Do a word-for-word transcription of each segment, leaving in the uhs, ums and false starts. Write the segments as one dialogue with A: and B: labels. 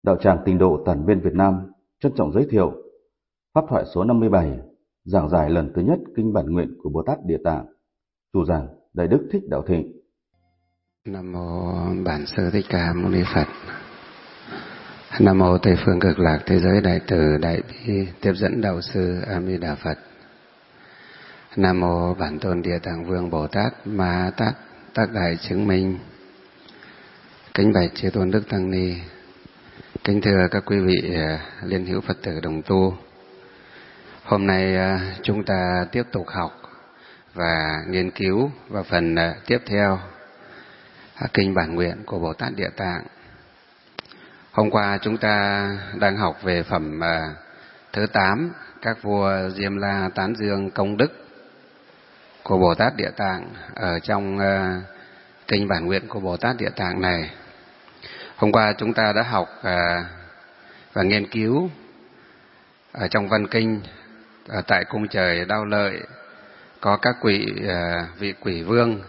A: Đạo tràng Tịnh độ Tản Viên Việt Nam trân trọng giới thiệu Pháp thoại số năm mươi bảy, giảng giải lần thứ nhất Kinh Bản Nguyện của Bồ Tát Địa Tạng. Chủ giảng Đại Đức Thích Đạo Thịnh.
B: Nam mô Bản Sư Thích Ca Mâu Ni Phật. Nam mô Tây Phương Cực Lạc Thế Giới Đại Từ Đại Bi Tiếp Dẫn Đạo Sư A Di Đà Phật. Nam mô Bản Tôn Địa Tạng Vương Bồ Tát Ma Tát Tác Đại Chứng Minh. Kính bạch chư tôn đức tăng ni, kính thưa các quý vị liên hữu Phật tử đồng tu. Hôm nay chúng ta tiếp tục học và nghiên cứu vào phần tiếp theo Kinh Bản Nguyện của Bồ Tát Địa Tạng. Hôm qua chúng ta đang học về phẩm thứ tám, các vua Diêm La tán dương công đức của Bồ Tát Địa Tạng ở trong Kinh Bản Nguyện của Bồ Tát Địa Tạng này. Hôm qua chúng ta đã học và nghiên cứu ở trong văn kinh, ở tại cung trời Đao Lợi có các quỷ vị quỷ vương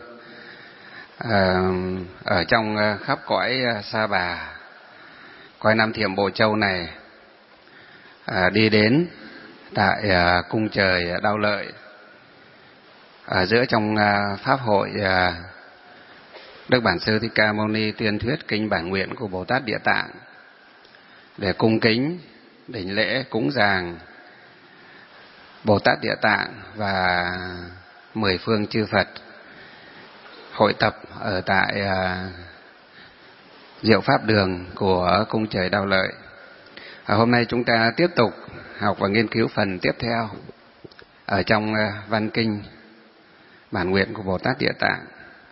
B: ở trong khắp cõi Sa Bà, cõi Nam Thiểm Bộ Châu này, đi đến tại cung trời Đao Lợi, ở giữa trong pháp hội Đức Bản Sư Thích Ca Mâu Ni tuyên thuyết Kinh Bản Nguyện của Bồ Tát Địa Tạng để cung kính đảnh lễ cúng dường Bồ Tát Địa Tạng và mười phương chư Phật hội tập ở tại Diệu Pháp Đường của cung trời Đao Lợi. À, hôm nay chúng ta tiếp tục học và nghiên cứu phần tiếp theo ở trong văn kinh Bản Nguyện của Bồ Tát Địa Tạng.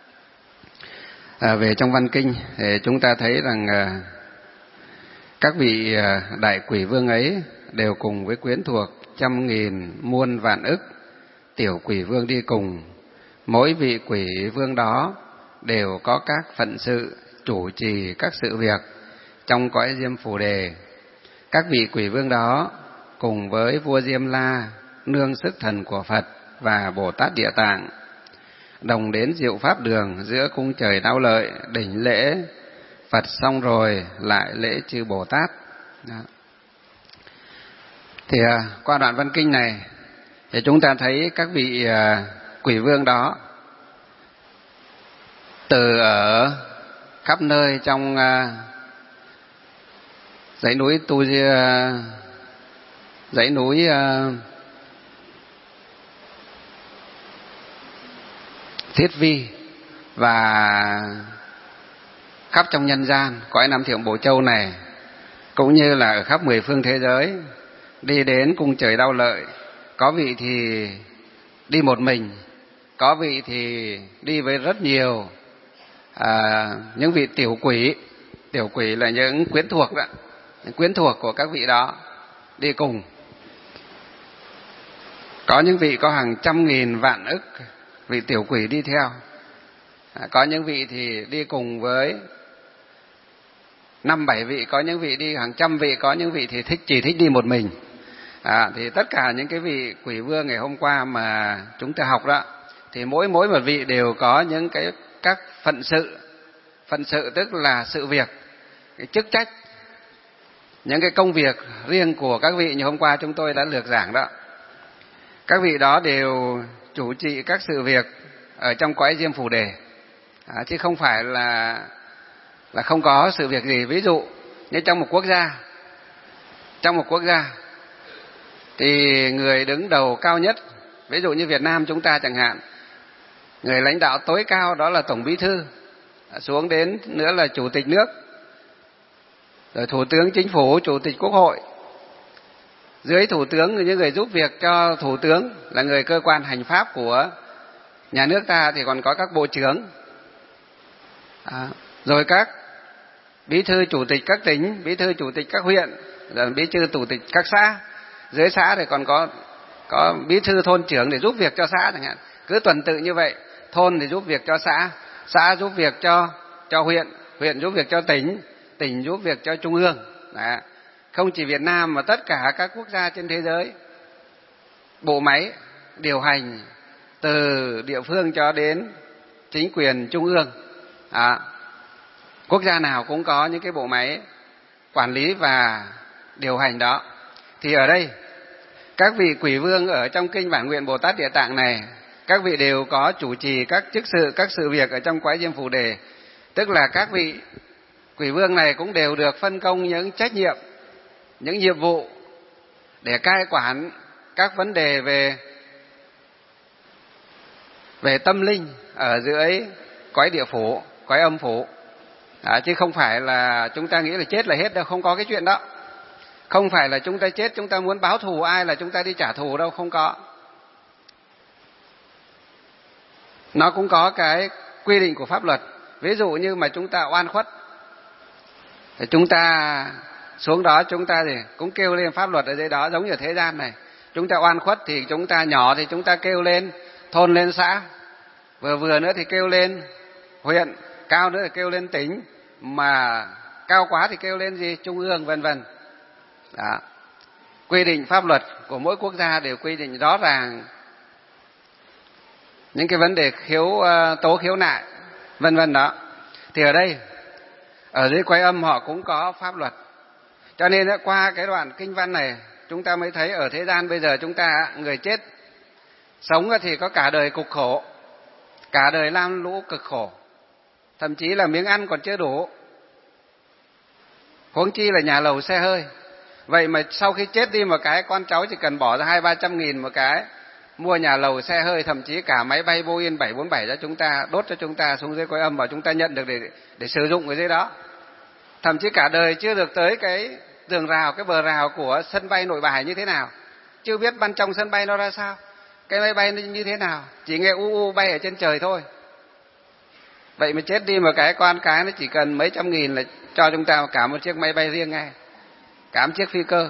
B: À, về trong văn kinh thì chúng ta thấy rằng à, các vị à, đại quỷ vương ấy đều cùng với quyến thuộc trăm nghìn muôn vạn ức tiểu quỷ vương đi cùng. Mỗi vị quỷ vương đó đều có các phận sự chủ trì các sự việc trong cõi Diêm Phù Đề. Các vị quỷ vương đó cùng với vua Diêm La nương sức thần của Phật và Bồ Tát Địa Tạng đồng đến Diệu Pháp Đường giữa cung trời Đao Lợi đảnh lễ Phật, xong rồi lại lễ chư Bồ Tát. Đó. Thì à, qua đoạn văn kinh này thì chúng ta thấy các vị à, quỷ vương đó từ ở khắp nơi trong à, dãy núi tu à, dãy núi à, Thiết Vi và khắp trong nhân gian cõi Nam Thiểm Bộ Châu này, cũng như là ở khắp mười phương thế giới, đi đến cung trời Đao Lợi. Có vị thì đi một mình, có vị thì đi với rất nhiều à, những vị tiểu quỷ. Tiểu quỷ là những quyến thuộc đó, những quyến thuộc của các vị đó đi cùng. Có những vị có hàng trăm nghìn vạn ức vị tiểu quỷ đi theo. À, có những vị thì đi cùng với năm bảy vị, có những vị đi hàng trăm vị, có những vị thì thích chỉ thích đi một mình. À, thì tất cả những cái vị quỷ vương ngày hôm qua mà chúng ta học đó, thì mỗi mỗi một vị đều có những cái các phận sự. Phận sự tức là sự việc, cái chức trách, những cái công việc riêng của các vị như hôm qua chúng tôi đã lược giảng đó. Các vị đó đều chủ trì các sự việc ở trong cõi Diêm Phù Đề, à, chứ không phải là là không có sự việc gì. Ví dụ như trong một quốc gia, trong một quốc gia thì người đứng đầu cao nhất, ví dụ như Việt Nam chúng ta chẳng hạn, người lãnh đạo tối cao đó là Tổng Bí thư, xuống đến nữa là Chủ tịch nước, rồi Thủ tướng Chính phủ, Chủ tịch Quốc hội. Dưới Thủ tướng, những người giúp việc cho Thủ tướng là người cơ quan hành pháp của nhà nước ta thì còn có các bộ trưởng, à, rồi các bí thư chủ tịch các tỉnh, bí thư chủ tịch các huyện, rồi bí thư chủ tịch các xã. Dưới xã thì còn có có bí thư thôn trưởng để giúp việc cho xã chẳng hạn. Cứ tuần tự như vậy, thôn thì giúp việc cho xã, xã giúp việc cho cho huyện, huyện giúp việc cho tỉnh, tỉnh giúp việc cho trung ương. Đó. Không chỉ Việt Nam mà tất cả các quốc gia trên thế giới, bộ máy điều hành từ địa phương cho đến chính quyền trung ương. À, quốc gia nào cũng có những cái bộ máy quản lý và điều hành đó. Thì ở đây các vị quỷ vương ở trong kinh Bản Nguyện Bồ Tát Địa Tạng này, các vị đều có chủ trì các chức sự, các sự việc ở trong cõi Diêm Phù Đề. Tức là các vị quỷ vương này cũng đều được phân công những trách nhiệm, những nhiệm vụ để cai quản các vấn đề về về tâm linh ở dưới cõi địa phủ, cõi âm phủ. À, chứ không phải là chúng ta nghĩ là chết là hết đâu, không có cái chuyện đó. Không phải là chúng ta chết chúng ta muốn báo thù ai là chúng ta đi trả thù đâu, không có. Nó cũng có cái quy định của pháp luật. Ví dụ như mà chúng ta oan khuất thì chúng ta xuống đó chúng ta thì cũng kêu lên pháp luật ở dưới đó, giống như thế gian này. Chúng ta oan khuất thì chúng ta nhỏ thì chúng ta kêu lên thôn lên xã, vừa vừa nữa thì kêu lên huyện, cao nữa thì kêu lên tỉnh, mà cao quá thì kêu lên gì trung ương, vân vân. Đó. Quy định pháp luật của mỗi quốc gia đều quy định rõ ràng những cái vấn đề khiếu tố khiếu nại, vân vân đó. Thì ở đây ở dưới cõi âm họ cũng có pháp luật. Cho nên qua cái đoạn kinh văn này chúng ta mới thấy ở thế gian bây giờ chúng ta người chết sống thì có cả đời cực khổ, cả đời lam lũ cực khổ, thậm chí là miếng ăn còn chưa đủ, huống chi là nhà lầu xe hơi. Vậy mà sau khi chết đi một cái, con cháu chỉ cần bỏ ra hai ba trăm nghìn một cái mua nhà lầu xe hơi, thậm chí cả máy bay Boeing bảy bốn bảy cho chúng ta, đốt cho chúng ta xuống dưới cõi âm và chúng ta nhận được để để sử dụng ở dưới đó. Thậm chí cả đời chưa được tới cái tường rào, cái bờ rào của sân bay Nội Bài như thế nào, chưa biết ban trong sân bay nó ra sao, cái máy bay như thế nào, chỉ nghe u u bay ở trên trời thôi. Vậy mà chết đi một cái, con cái nó chỉ cần mấy trăm nghìn là cho chúng ta cả một chiếc máy bay riêng ngay, cả một chiếc phi cơ.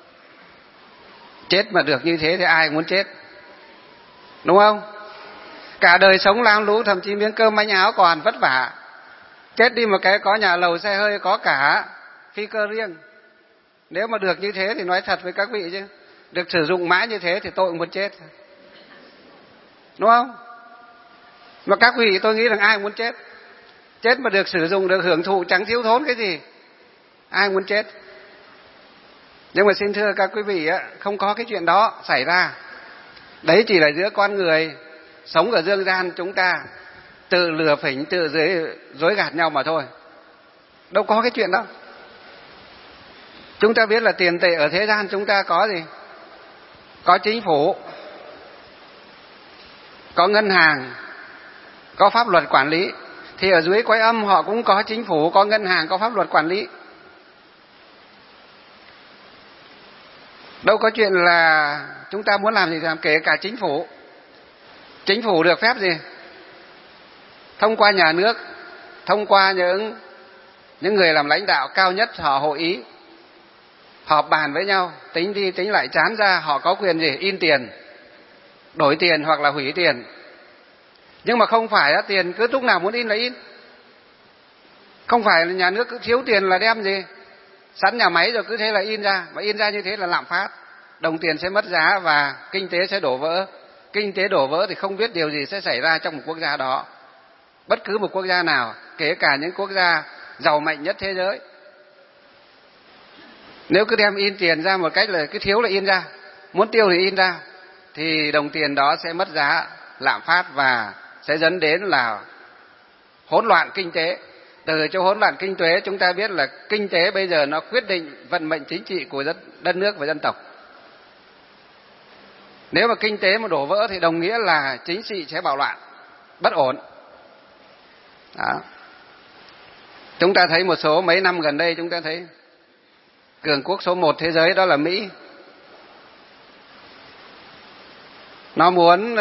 B: Chết mà được như thế thì ai muốn chết, đúng không? Cả đời sống lam lũ, thậm chí miếng cơm manh áo còn vất vả, chết đi một cái có nhà lầu xe hơi, có cả phi cơ riêng. Nếu mà được như thế thì nói thật với các vị chứ, được sử dụng mãi như thế thì tôi cũng muốn chết, đúng không? Mà các vị tôi nghĩ rằng ai muốn chết. Chết mà được sử dụng, được hưởng thụ chẳng thiếu thốn cái gì, ai muốn chết. Nhưng mà xin thưa các quý vị á, không có cái chuyện đó xảy ra. Đấy chỉ là giữa con người sống ở dương gian chúng ta tự lừa phỉnh, tự dối, dối gạt nhau mà thôi. Đâu có cái chuyện đó. Chúng ta biết là tiền tệ ở thế gian chúng ta có gì? Có chính phủ, có ngân hàng, có pháp luật quản lý. Thì ở dưới cõi âm họ cũng có chính phủ, có ngân hàng, có pháp luật quản lý. Đâu có chuyện là chúng ta muốn làm gì thì làm. Kể cả chính phủ, chính phủ được phép gì? Thông qua nhà nước, thông qua những những người làm lãnh đạo cao nhất, họ hội ý, họp bàn với nhau, tính đi tính lại chán ra, họ có quyền gì? In tiền, đổi tiền hoặc là hủy tiền. Nhưng mà không phải á, tiền cứ lúc nào muốn in là in. Không phải là nhà nước cứ thiếu tiền là đem gì sẵn nhà máy rồi cứ thế là in ra, mà in ra như thế là lạm phát, đồng tiền sẽ mất giá và kinh tế sẽ đổ vỡ. Kinh tế đổ vỡ thì không biết điều gì sẽ xảy ra trong một quốc gia đó. Bất cứ một quốc gia nào, kể cả những quốc gia giàu mạnh nhất thế giới, nếu cứ đem in tiền ra một cách là cứ thiếu là in ra, muốn tiêu thì in ra, thì đồng tiền đó sẽ mất giá, lạm phát và sẽ dẫn đến là hỗn loạn kinh tế. Từ chỗ hỗn loạn kinh tế chúng ta biết là kinh tế bây giờ nó quyết định vận mệnh chính trị của đất, đất nước và dân tộc. Nếu mà kinh tế mà đổ vỡ thì đồng nghĩa là chính trị sẽ bạo loạn, bất ổn. Đó. Chúng ta thấy một số mấy năm gần đây chúng ta thấy cường quốc số một thế giới đó là Mỹ. Nó muốn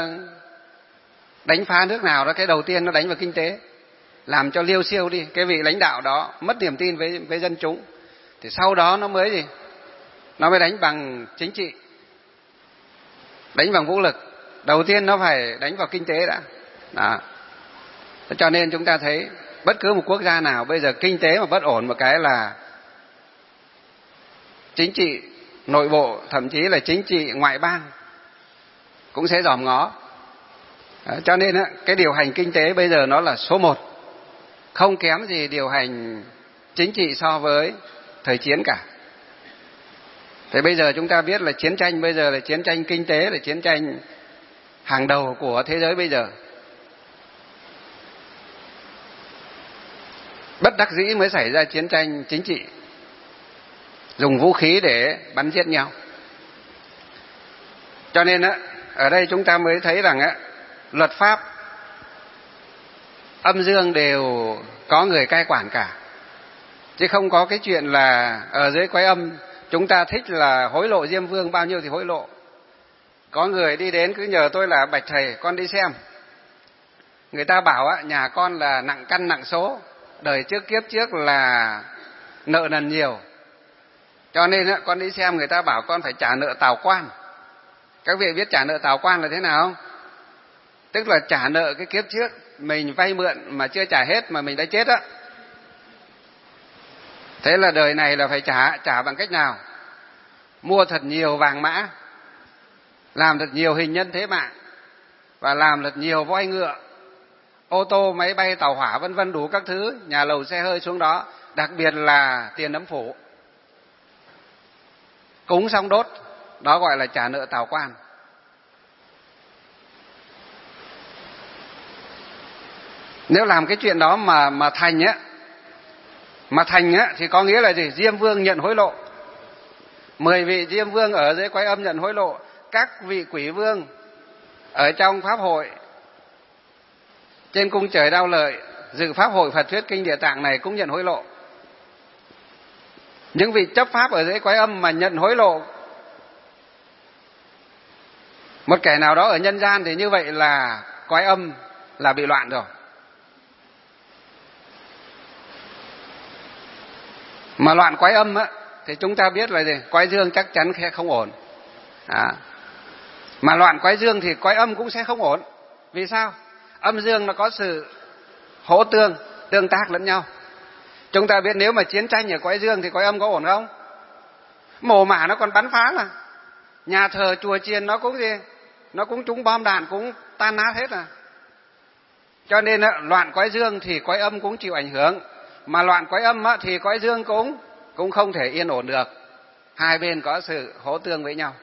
B: đánh phá nước nào đó, cái đầu tiên nó đánh vào kinh tế, làm cho liêu xiêu đi cái vị lãnh đạo đó, mất niềm tin với với dân chúng. Thì sau đó nó mới gì? Nó mới đánh bằng chính trị, đánh bằng vũ lực. Đầu tiên nó phải đánh vào kinh tế đã. Đó. Cho nên chúng ta thấy bất cứ một quốc gia nào bây giờ kinh tế mà bất ổn một cái là chính trị nội bộ, thậm chí là chính trị ngoại bang cũng sẽ dòm ngó. Đó. Cho nên cái điều hành kinh tế bây giờ nó là số một, không kém gì điều hành chính trị so với thời chiến cả. Thế bây giờ chúng ta biết là chiến tranh bây giờ là chiến tranh kinh tế, là chiến tranh hàng đầu của thế giới bây giờ. Bất đắc dĩ mới xảy ra chiến tranh chính trị, dùng vũ khí để bắn giết nhau. Cho nên á, ở đây chúng ta mới thấy rằng á, luật pháp âm dương đều có người cai quản cả, chứ không có cái chuyện là ở dưới quái âm chúng ta thích là hối lộ Diêm Vương bao nhiêu thì hối lộ. Có người đi đến cứ nhờ tôi là bạch thầy con đi xem, người ta bảo á, nhà con là nặng căn nặng số, đời trước kiếp trước là nợ nần nhiều, cho nên á, con đi xem người ta bảo con phải trả nợ tào quan. Các vị biết trả nợ tào quan là thế nào không? Tức là trả nợ cái kiếp trước mình vay mượn mà chưa trả hết mà mình đã chết á. Thế là đời này là phải trả, trả bằng cách nào? Mua thật nhiều vàng mã, làm thật nhiều hình nhân thế mạng, và làm thật nhiều voi ngựa, ô tô, máy bay, tàu hỏa vân vân đủ các thứ, nhà lầu xe hơi xuống đó, đặc biệt là tiền âm phủ. Cúng xong đốt, đó gọi là trả nợ tào quan. Nếu làm cái chuyện đó mà mà thành á, mà thành á thì có nghĩa là gì? Diêm Vương nhận hối lộ. Mười vị Diêm Vương ở dưới quái âm nhận hối lộ, các vị quỷ vương ở trong pháp hội trên cung trời Đao Lợi dự pháp hội Phật thuyết kinh Địa Tạng này cũng nhận hối lộ. Những vị chấp pháp ở dưới quái âm mà nhận hối lộ một kẻ nào đó ở nhân gian thì như vậy là quái âm là bị loạn rồi. Mà loạn quái âm á thì chúng ta biết là gì? Quái dương chắc chắn sẽ không ổn. À. Mà loạn quái dương thì quái âm cũng sẽ không ổn. Vì sao? Âm dương nó có sự hỗ tương, tương tác lẫn nhau. Chúng ta biết nếu mà chiến tranh ở quái dương thì quái âm có ổn không? Mồ mả nó còn bắn phá mà. Nhà thờ chùa chiền nó cũng gì? Nó cũng trúng bom đạn, cũng tan nát hết à. Cho nên loạn quái dương thì quái âm cũng chịu ảnh hưởng. Mà loạn quái âm thì quái dương cũng cũng không thể yên ổn được. Hai bên có sự hỗ tương với nhau.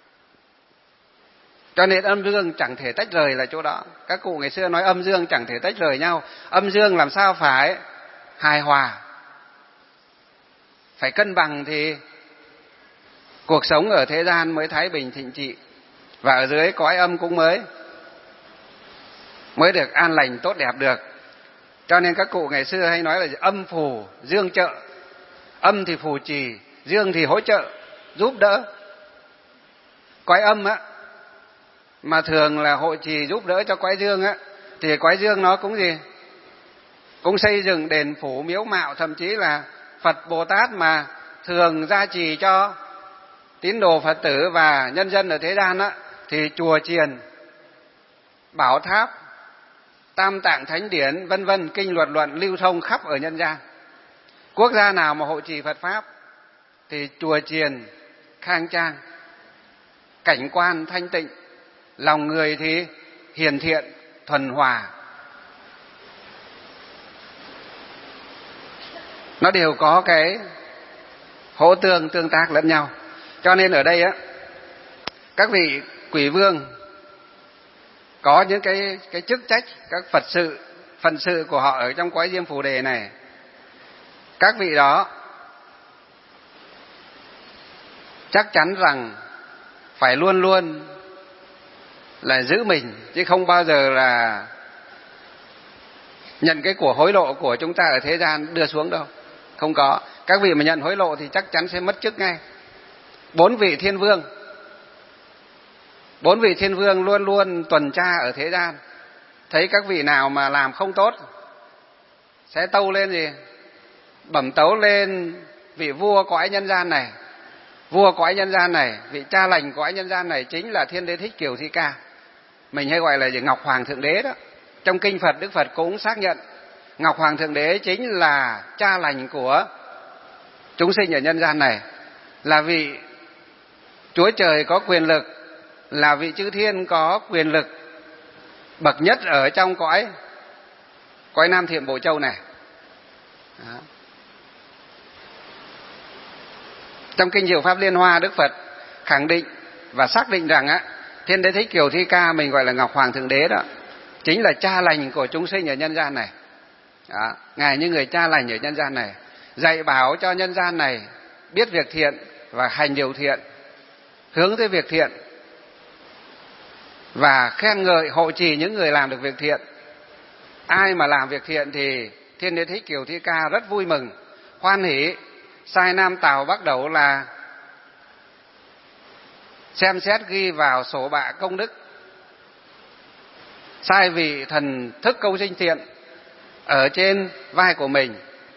B: Cho nên âm dương chẳng thể tách rời là chỗ đó. Các cụ ngày xưa nói âm dương chẳng thể tách rời nhau. Âm dương làm sao phải hài hòa, phải cân bằng thì cuộc sống ở thế gian mới thái bình thịnh trị, và ở dưới cõi âm cũng mới mới được an lành tốt đẹp được. Cho nên các cụ ngày xưa hay nói là âm phù dương trợ. Âm thì phù trì, dương thì hỗ trợ giúp đỡ. Quái âm á mà thường là hộ trì giúp đỡ cho quái dương á, thì quái dương nó cũng gì? Cũng xây dựng đền phủ miếu mạo, thậm chí là Phật Bồ Tát mà thường gia trì cho tín đồ Phật tử và nhân dân ở thế gian á, thì chùa chiền, bảo tháp, tam tạng thánh điển vân vân, kinh luật luận lưu thông khắp ở nhân gian. Quốc gia nào mà hộ trì Phật pháp thì chùa chiền khang trang, cảnh quan thanh tịnh, lòng người thì hiền thiện thuần hòa. Nó đều có cái hỗ tương tương tác lẫn nhau. Cho nên ở đây á, các vị quỷ vương có những cái cái chức trách, các Phật sự, phận sự của họ ở trong cõi Diêm Phù Đề này. Các vị đó chắc chắn rằng phải luôn luôn là giữ mình, chứ không bao giờ là nhận cái của hối lộ của chúng ta ở thế gian đưa xuống đâu. Không có. Các vị mà nhận hối lộ thì chắc chắn sẽ mất chức ngay. Bốn vị thiên vương, bốn vị thiên vương luôn luôn tuần tra ở thế gian, thấy các vị nào mà làm không tốt sẽ tâu lên gì? Bẩm tấu lên vị vua cõi nhân gian này. Vua cõi nhân gian này, vị cha lành cõi nhân gian này chính là Thiên Đế Thích Kiều Thi Ca. Mình hay gọi là gì? Ngọc Hoàng Thượng Đế đó. Trong kinh Phật, Đức Phật cũng xác nhận Ngọc Hoàng Thượng Đế chính là cha lành của chúng sinh ở nhân gian này, là vị Chúa Trời có quyền lực, là vị chư thiên có quyền lực bậc nhất ở trong cõi cõi Nam Thiện Bộ Châu này. Đó. Trong kinh Diệu Pháp Liên Hoa, Đức Phật khẳng định và xác định rằng á, Thiên Đế Thích Kiều Thi Ca mình gọi là Ngọc Hoàng Thượng Đế đó, chính là cha lành của chúng sinh ở nhân gian này. Đó, Ngài như người cha lành ở nhân gian này, dạy bảo cho nhân gian này biết việc thiện và hành điều thiện, hướng tới việc thiện và khen ngợi hộ trì những người làm được việc thiện. Ai mà làm việc thiện thì Thiên Đế Thích Kiều Thi Ca rất vui mừng, hoan hỷ, sai Nam Tào Bắc Đẩu là xem xét ghi vào sổ bạ công đức, sai vị thần thức câu sinh thiện ở trên vai của mình,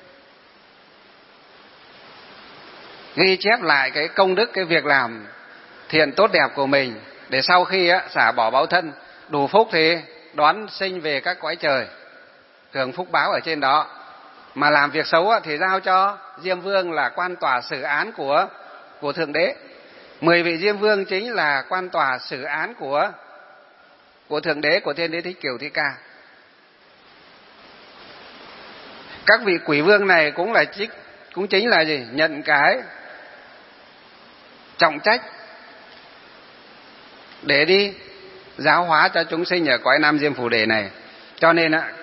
B: ghi chép lại cái công đức, cái việc làm thiện tốt đẹp của mình, để sau khi á, xả bỏ báo thân, đủ phúc thì đón sinh về các cõi trời, hưởng phúc báo ở trên đó. Mà làm việc xấu á, thì giao cho Diêm Vương là quan tòa xử án của của Thượng Đế. Mười vị Diêm Vương chính là quan tòa xử án của của Thượng Đế, của Thiên Đế Thích Kiều Thi Ca. Các vị quỷ vương này cũng là chính, cũng chính là gì? Nhận cái trọng trách để đi giáo hóa cho chúng sinh ở cõi Nam Diêm Phù Đề này. Cho nên á,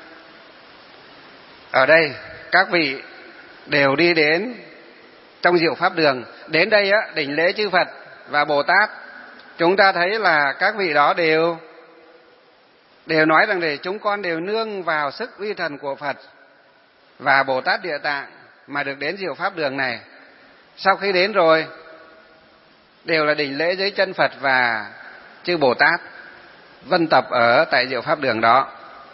B: ở đây các vị đều đi đến trong Diệu Pháp Đường. Đến đây á, đảnh lễ chư Phật và Bồ Tát. Chúng ta thấy là các vị đó đều đều nói rằng để chúng con đều nương vào sức uy thần của Phật và Bồ Tát Địa Tạng mà được đến Diệu Pháp Đường này. Sau khi đến rồi đều là đảnh lễ dưới chân Phật và chư Bồ Tát vân tập ở tại Diệu Pháp Đường đó.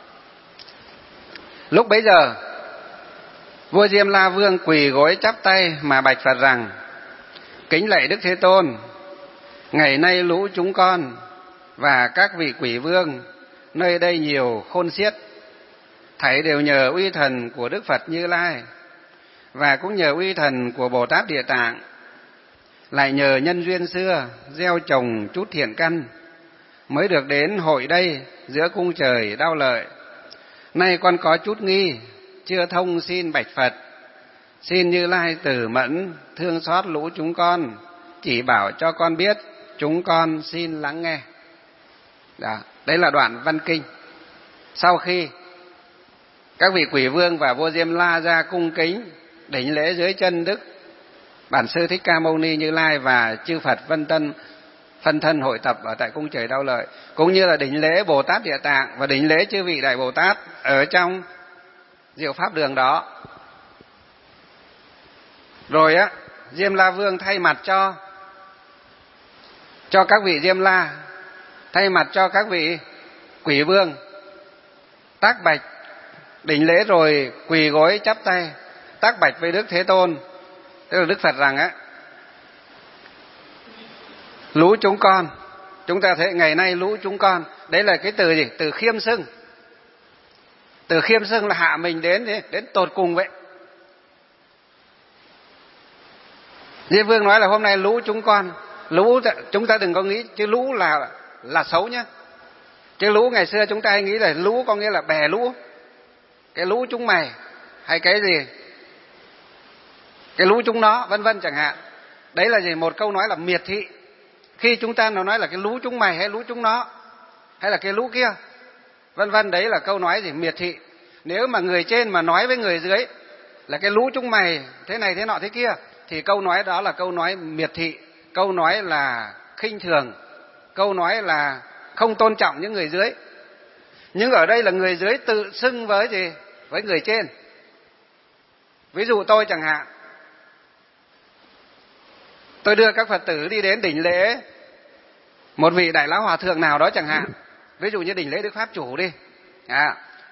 B: Lúc bấy giờ, vua Diêm La Vương quỳ gối chắp tay mà bạch Phật rằng: Kính lạy Đức Thế Tôn, ngày nay lũ chúng con và các vị quỷ vương nơi đây nhiều khôn xiết, thảy đều nhờ uy thần của Đức Phật Như Lai và cũng nhờ uy thần của Bồ Tát Địa Tạng, lại nhờ nhân duyên xưa gieo trồng chút thiện căn mới được đến hội đây giữa cung trời Đao Lợi. Nay con có chút nghi chưa thông, xin bạch Phật, xin Như Lai từ mẫn thương xót lũ chúng con, chỉ bảo cho con biết, chúng con xin lắng nghe. Đó, đấy là đoạn văn kinh. Sau khi các vị quỷ vương và vua Diêm La ra cung kính đảnh lễ dưới chân Đức Bản Sư Thích Ca Mâu Ni Như Lai và chư Phật vân tân phân thân hội tập ở tại cung trời Đao Lợi, cũng như là đảnh lễ Bồ Tát Địa Tạng và đảnh lễ chư vị Đại Bồ Tát ở trong Diệu Pháp Đường đó. Rồi á, Diêm La Vương thay mặt cho cho các vị Diêm La, thay mặt cho các vị quỷ vương tác bạch đảnh lễ rồi quỳ gối chắp tay tác bạch với Đức Thế Tôn, tức là Đức Phật rằng á, lũ chúng con, chúng ta thấy ngày nay lũ chúng con, đấy là cái từ gì? Từ khiêm xưng. Từ khiêm xưng là hạ mình đến đến tột cùng vậy. Diêm Vương nói là hôm nay lũ chúng con, lũ chúng ta đừng có nghĩ chứ lũ là là xấu nhá. Chứ lũ ngày xưa chúng ta hay nghĩ là lũ có nghĩa là bè lũ, cái lũ chúng mày hay cái gì, cái lũ chúng nó vân vân chẳng hạn. Đấy là gì? Một câu nói là miệt thị. Khi chúng ta nó nói là cái lũ chúng mày hay lũ chúng nó hay là cái lũ kia vân vân, đấy là câu nói gì? Miệt thị. Nếu mà người trên mà nói với người dưới là cái lũ chúng mày thế này thế nọ thế kia, thì câu nói đó là câu nói miệt thị, câu nói là khinh thường, câu nói là không tôn trọng những người dưới. Nhưng ở đây là người dưới tự xưng với gì? Với người trên. Ví dụ tôi chẳng hạn, tôi đưa các Phật tử đi đến đỉnh lễ một vị Đại Lão Hòa Thượng nào đó chẳng hạn, ví dụ như đỉnh lễ Đức Pháp Chủ đi, à,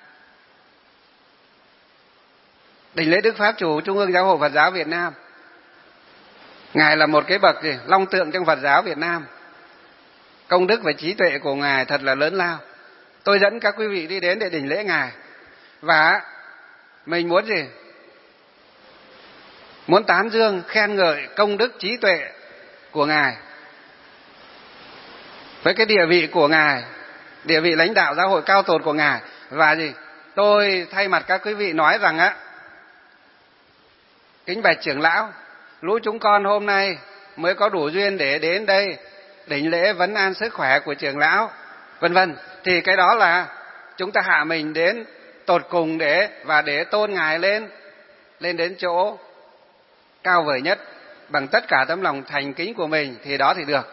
B: đỉnh lễ Đức Pháp Chủ Trung ương Giáo hội Phật giáo Việt Nam. Ngài là một cái bậc gì? Long tượng trong Phật giáo Việt Nam. Công đức và trí tuệ của Ngài thật là lớn lao. Tôi dẫn các quý vị đi đến để đỉnh lễ Ngài, và mình muốn gì? Muốn tán dương, khen ngợi công đức trí tuệ của Ngài với cái địa vị của Ngài, địa vị lãnh đạo giáo hội cao tột của Ngài. Và gì? Tôi thay mặt các quý vị nói rằng á, kính bạch trưởng lão, lũ chúng con hôm nay mới có đủ duyên để đến đây đỉnh lễ vấn an sức khỏe của trưởng lão, vân vân. Thì cái đó là chúng ta hạ mình đến tột cùng để và để tôn ngài lên, lên đến chỗ cao vời nhất bằng tất cả tấm lòng thành kính của mình, thì đó thì được.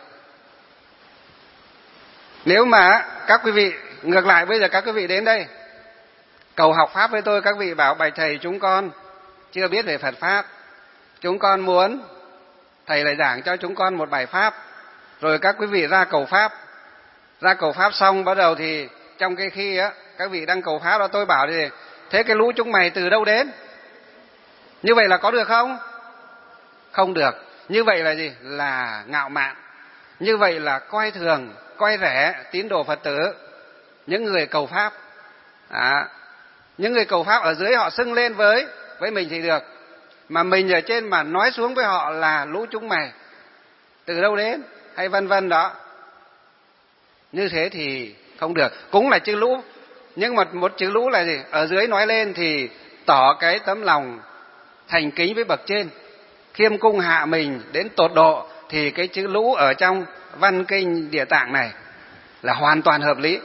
B: Nếu mà các quý vị ngược lại, bây giờ các quý vị đến đây cầu học pháp với tôi, các vị bảo bạch thầy chúng con chưa biết về Phật pháp, chúng con muốn thầy lại giảng cho chúng con một bài pháp, rồi các quý vị ra cầu pháp, ra cầu pháp xong bắt đầu thì trong cái khi á các vị đang cầu pháp đó, tôi bảo thì thế cái lũ chúng mày từ đâu đến? Như vậy là có được không? Không được. Như vậy là gì? Là ngạo mạn. Như vậy là coi thường, coi rẻ tín đồ Phật tử, những người cầu pháp. À, những người cầu pháp ở dưới họ xưng lên với với mình thì được, mà mình ở trên mà nói xuống với họ là lũ chúng mày từ đâu đến hay vân vân đó, như thế thì không được. Cũng là chữ lũ, nhưng mà một chữ lũ là gì? Ở dưới nói lên thì tỏ cái tấm lòng thành kính với bậc trên, khiêm cung hạ mình đến tột độ, thì cái chữ lũ ở trong văn kinh Địa Tạng này là hoàn toàn hợp lý,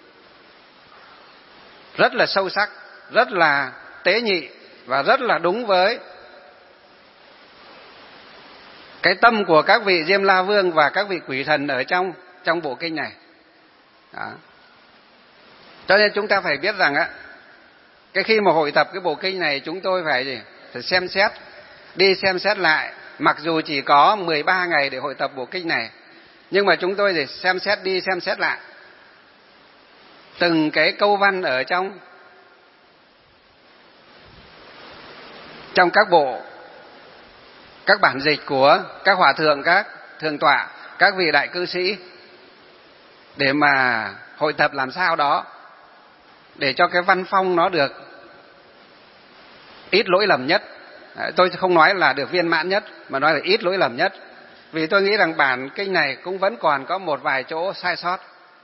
B: rất là sâu sắc, rất là tế nhị và rất là đúng với cái tâm của các vị Diêm La Vương và các vị quỷ thần ở trong trong bộ kinh này. Đó. Cho nên chúng ta phải biết rằng á, cái khi mà hội tập cái bộ kinh này, chúng tôi phải gì? Phải xem xét, đi xem xét lại. Mặc dù chỉ có mười ba ngày để hội tập bộ kinh này, nhưng mà chúng tôi thì xem xét đi xem xét lại từng cái câu văn ở trong trong các bộ, các bản dịch của các hòa thượng, các thượng tọa, các vị đại cư sĩ, để mà hội tập làm sao đó để cho cái văn phong nó được ít lỗi lầm nhất. Tôi không nói là được viên mãn nhất, mà nói là ít lỗi lầm nhất. Vì tôi nghĩ rằng bản kinh này cũng vẫn còn có một vài chỗ sai sót,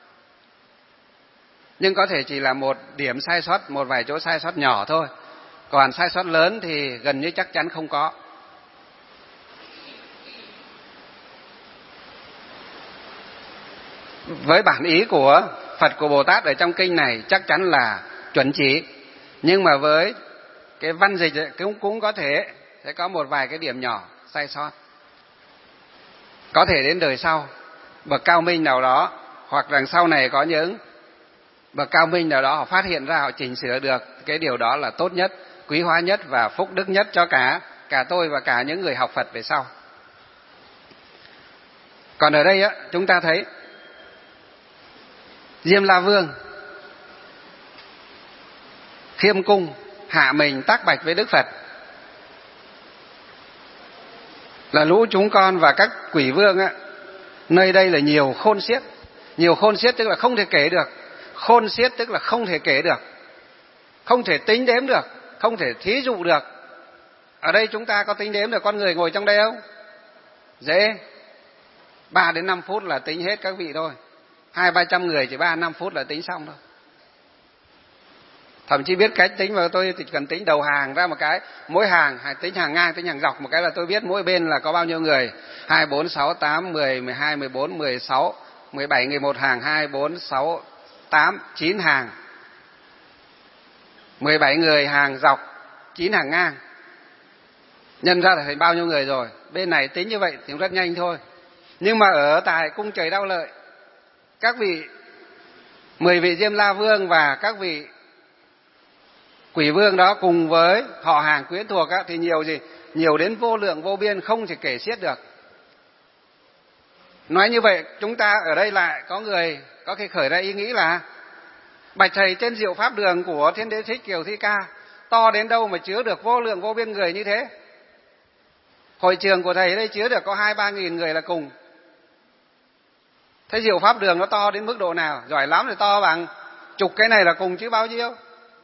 B: nhưng có thể chỉ là một điểm sai sót, một vài chỗ sai sót nhỏ thôi. Còn sai sót lớn thì gần như chắc chắn không có. Với bản ý của Phật, của Bồ Tát ở trong kinh này chắc chắn là chuẩn chỉ, nhưng mà với cái văn dịch cũng cũng có thể sẽ có một vài cái điểm nhỏ sai sót. Có thể đến đời sau bậc cao minh nào đó, hoặc rằng sau này có những bậc cao minh nào đó họ phát hiện ra, họ chỉnh sửa được, cái điều đó là tốt nhất, quý hóa nhất và phúc đức nhất cho cả cả tôi và cả những người học Phật về sau. Còn ở đây á, chúng ta thấy Diêm La Vương khiêm cung hạ mình tác bạch với Đức Phật, là lũ chúng con và các quỷ vương á, nơi đây là nhiều khôn xiết. Nhiều khôn xiết tức là không thể kể được, khôn xiết tức là không thể kể được, không thể tính đếm được, không thể thí dụ được. Ở đây chúng ta có tính đếm được con người ngồi trong đây không? Dễ, ba đến năm phút là tính hết các vị thôi. Hai ba trăm người chỉ ba năm phút là tính xong thôi. Thậm chí biết cách tính, mà tôi chỉ cần tính đầu hàng ra một cái, mỗi hàng, tính hàng ngang, tính hàng dọc một cái là tôi biết mỗi bên là có bao nhiêu người. Hai, bốn, sáu, tám, mười, mười hai, mười bốn, mười sáu, mười bảy người một hàng. Hai, bốn, sáu, tám, chín hàng. Mười bảy người hàng dọc, chín hàng ngang. Nhân ra là thành bao nhiêu người rồi. Bên này tính như vậy thì rất nhanh thôi. Nhưng mà ở tại cung trời Đao Lợi, các vị mười vị Diêm La Vương và các vị quỷ vương đó cùng với họ hàng quyến thuộc á, thì nhiều gì? Nhiều đến vô lượng vô biên, không thể kể xiết được. Nói như vậy, chúng ta ở đây lại có người có thể khởi ra ý nghĩ là bạch thầy, trên diệu pháp đường của Thiên Đế Thích Kiều Thi Ca to đến đâu mà chứa được vô lượng vô biên người như thế? Hội trường của thầy đây chứa được có hai ba nghìn người là cùng. Thế diệu pháp đường nó to đến mức độ nào? Giỏi lắm thì to bằng chục cái này là cùng chứ bao nhiêu.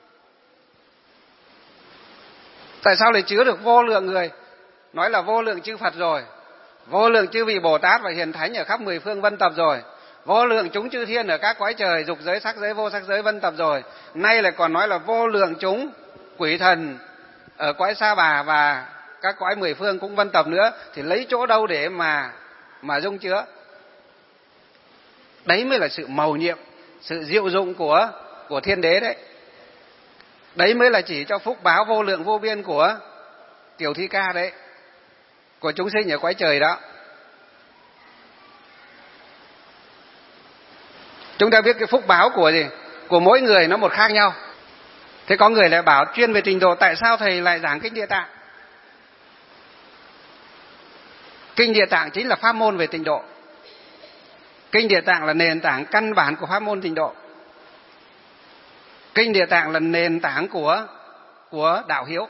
B: Tại sao lại chứa được vô lượng người? Nói là vô lượng chư Phật rồi, vô lượng chư vị Bồ Tát và hiền thánh ở khắp mười phương vân tập rồi, vô lượng chúng chư thiên ở các cõi trời, dục giới, sắc giới, vô sắc giới vân tập rồi. Nay lại còn nói là vô lượng chúng quỷ thần ở cõi Sa Bà và các cõi mười phương cũng vân tập nữa, thì lấy chỗ đâu để mà mà dung chứa? Đấy mới là sự mầu nhiệm, sự diệu dụng của của thiên đế đấy. Đấy mới là chỉ cho phúc báo vô lượng vô biên của Tiểu Thi Ca đấy, của chúng sinh ở cõi trời đó. Chúng ta biết cái phúc báo của gì? Của mỗi người nó một khác nhau. Thế có người lại bảo chuyên về trình độ, tại sao thầy lại giảng kinh Địa Tạng? Kinh Địa Tạng chính là pháp môn về tịnh độ. Kinh Địa Tạng là nền tảng căn bản của pháp môn tịnh độ. Kinh Địa Tạng là nền tảng của của đạo hiếu.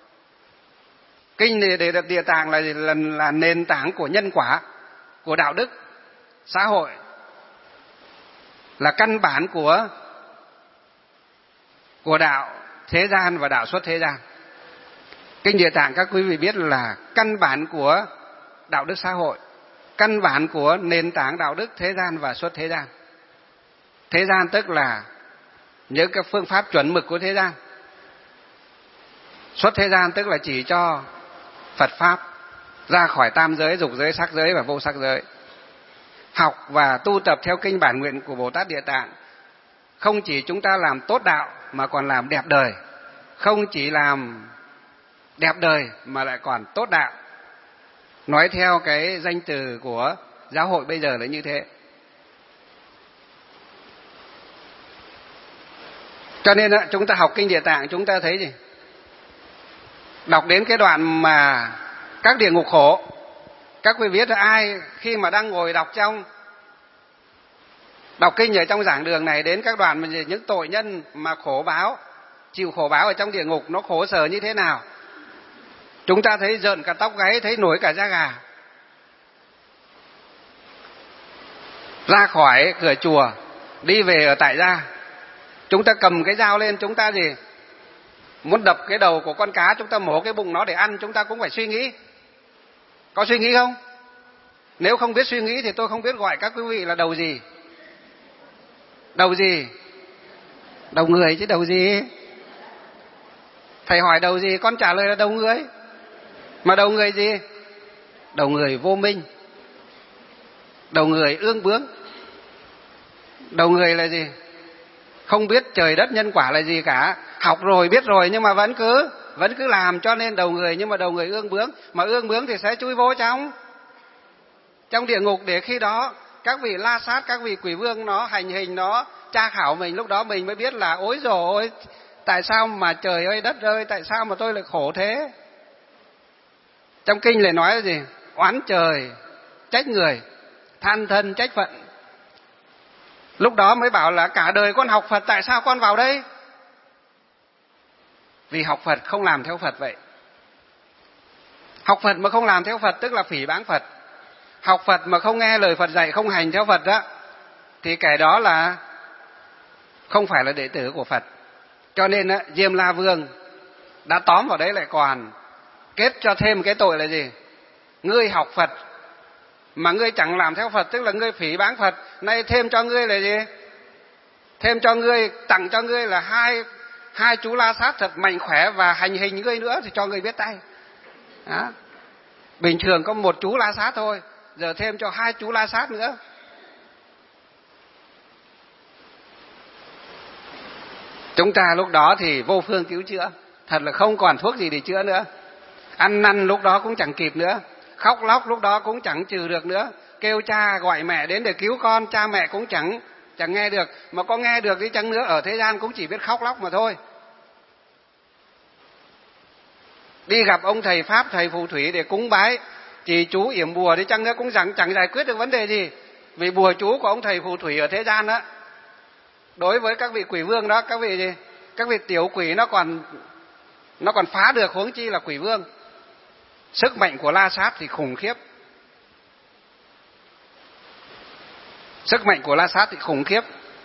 B: Kinh Địa, Địa Tạng là, là là nền tảng của nhân quả, của đạo đức xã hội, là căn bản của của đạo thế gian và đạo xuất thế gian. Kinh Địa Tạng các quý vị biết là căn bản của đạo đức xã hội, căn bản của nền tảng đạo đức thế gian và xuất thế gian. Thế gian tức là những cái phương pháp chuẩn mực của thế gian. Xuất thế gian tức là chỉ cho Phật Pháp ra khỏi tam giới, dục giới, sắc giới và vô sắc giới. Học và tu tập theo kinh bản nguyện của Bồ Tát Địa Tạng, không chỉ chúng ta làm tốt đạo mà còn làm đẹp đời. Không chỉ làm đẹp đời mà lại còn tốt đạo. Nói theo cái danh từ của giáo hội bây giờ là như thế. Cho nên chúng ta học kinh Địa Tạng, chúng ta thấy gì? Đọc đến cái đoạn mà các địa ngục khổ, các quý vị biết là ai khi mà đang ngồi đọc trong đọc kinh ở trong giảng đường này, đến các đoạn mà những tội nhân mà khổ báo, chịu khổ báo ở trong địa ngục nó khổ sở như thế nào, chúng ta thấy rợn cả tóc gáy, thấy nổi cả da gà. Ra khỏi cửa chùa, đi về ở tại gia, chúng ta cầm cái dao lên, chúng ta gì? Muốn đập cái đầu của con cá, chúng ta mổ cái bụng nó để ăn, chúng ta cũng phải suy nghĩ. Có suy nghĩ không? Nếu không biết suy nghĩ thì tôi không biết gọi các quý vị là đầu gì. Đầu gì? Đầu người chứ đầu gì? Thầy hỏi đầu gì, con trả lời là đầu người. Mà đầu người gì? Đầu người vô minh. Đầu người ương bướng. Đầu người là gì? Không biết trời đất nhân quả là gì cả. Học rồi, biết rồi nhưng mà vẫn cứ vẫn cứ làm, cho nên đầu người. Nhưng mà đầu người ương bướng. Mà ương bướng thì sẽ chui vô trong trong địa ngục, để khi đó các vị la sát, các vị quỷ vương nó hành hình, nó tra khảo mình. Lúc đó mình mới biết là ối dồi ôi, tại sao mà trời ơi đất ơi, tại sao mà tôi lại khổ thế. Trong kinh lại nói là gì? Oán trời trách người, than thân trách phận. Lúc đó mới bảo là cả đời con học Phật, tại sao con vào đây? Vì học Phật không làm theo Phật vậy. Học Phật mà không làm theo Phật tức là phỉ báng Phật. Học Phật mà không nghe lời Phật dạy, không hành theo Phật đó, thì kẻ đó là không phải là đệ tử của Phật. Cho nên á, Diêm La Vương đã tóm vào đấy, lại còn kết cho thêm cái tội là gì? Ngươi học Phật mà ngươi chẳng làm theo Phật, tức là ngươi phỉ báng Phật. Nay thêm cho ngươi là gì? Thêm cho ngươi, tặng cho ngươi là hai hai chú La Sát thật mạnh khỏe và hành hình ngươi nữa, thì cho ngươi biết tay. Đó. Bình thường có một chú La Sát thôi, giờ thêm cho hai chú La Sát nữa. Chúng ta lúc đó thì vô phương cứu chữa, thật là không còn thuốc gì để chữa nữa. Ăn năn lúc đó cũng chẳng kịp nữa, khóc lóc lúc đó cũng chẳng trừ được nữa. Kêu cha gọi mẹ đến để cứu con, cha mẹ cũng chẳng chẳng nghe được. Mà có nghe được đi chăng nữa, ở thế gian cũng chỉ biết khóc lóc mà thôi. Đi gặp ông thầy Pháp, thầy phù thủy để cúng bái, chỉ chú yểm bùa đi chăng nữa cũng chẳng, chẳng giải quyết được vấn đề gì. Vì bùa chú của ông thầy phù thủy ở thế gian đó, đối với các vị quỷ vương đó, các vị gì? Các vị tiểu quỷ nó còn nó còn phá được, huống chi là quỷ vương. Sức mạnh của La Sát thì khủng khiếp. Sức mạnh của La Sát thì khủng khiếp.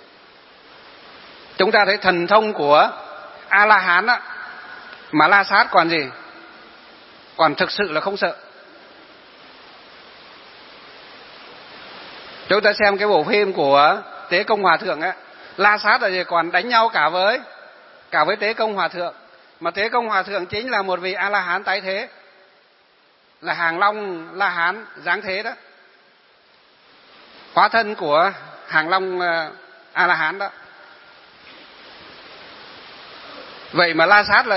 B: Chúng ta thấy thần thông của A La Hán á, mà La Sát còn gì? Còn thực sự là không sợ. Chúng ta xem cái bộ phim của Tế Công Hòa Thượng á, La Sát là gì? Còn đánh nhau cả với cả với Tế Công Hòa Thượng. Mà Tế Công Hòa Thượng chính là một vị A La Hán tái thế. là Hàng Long La Hán giáng thế đó, hóa thân của Hàng Long A La Hán đó. Vậy mà La Sát là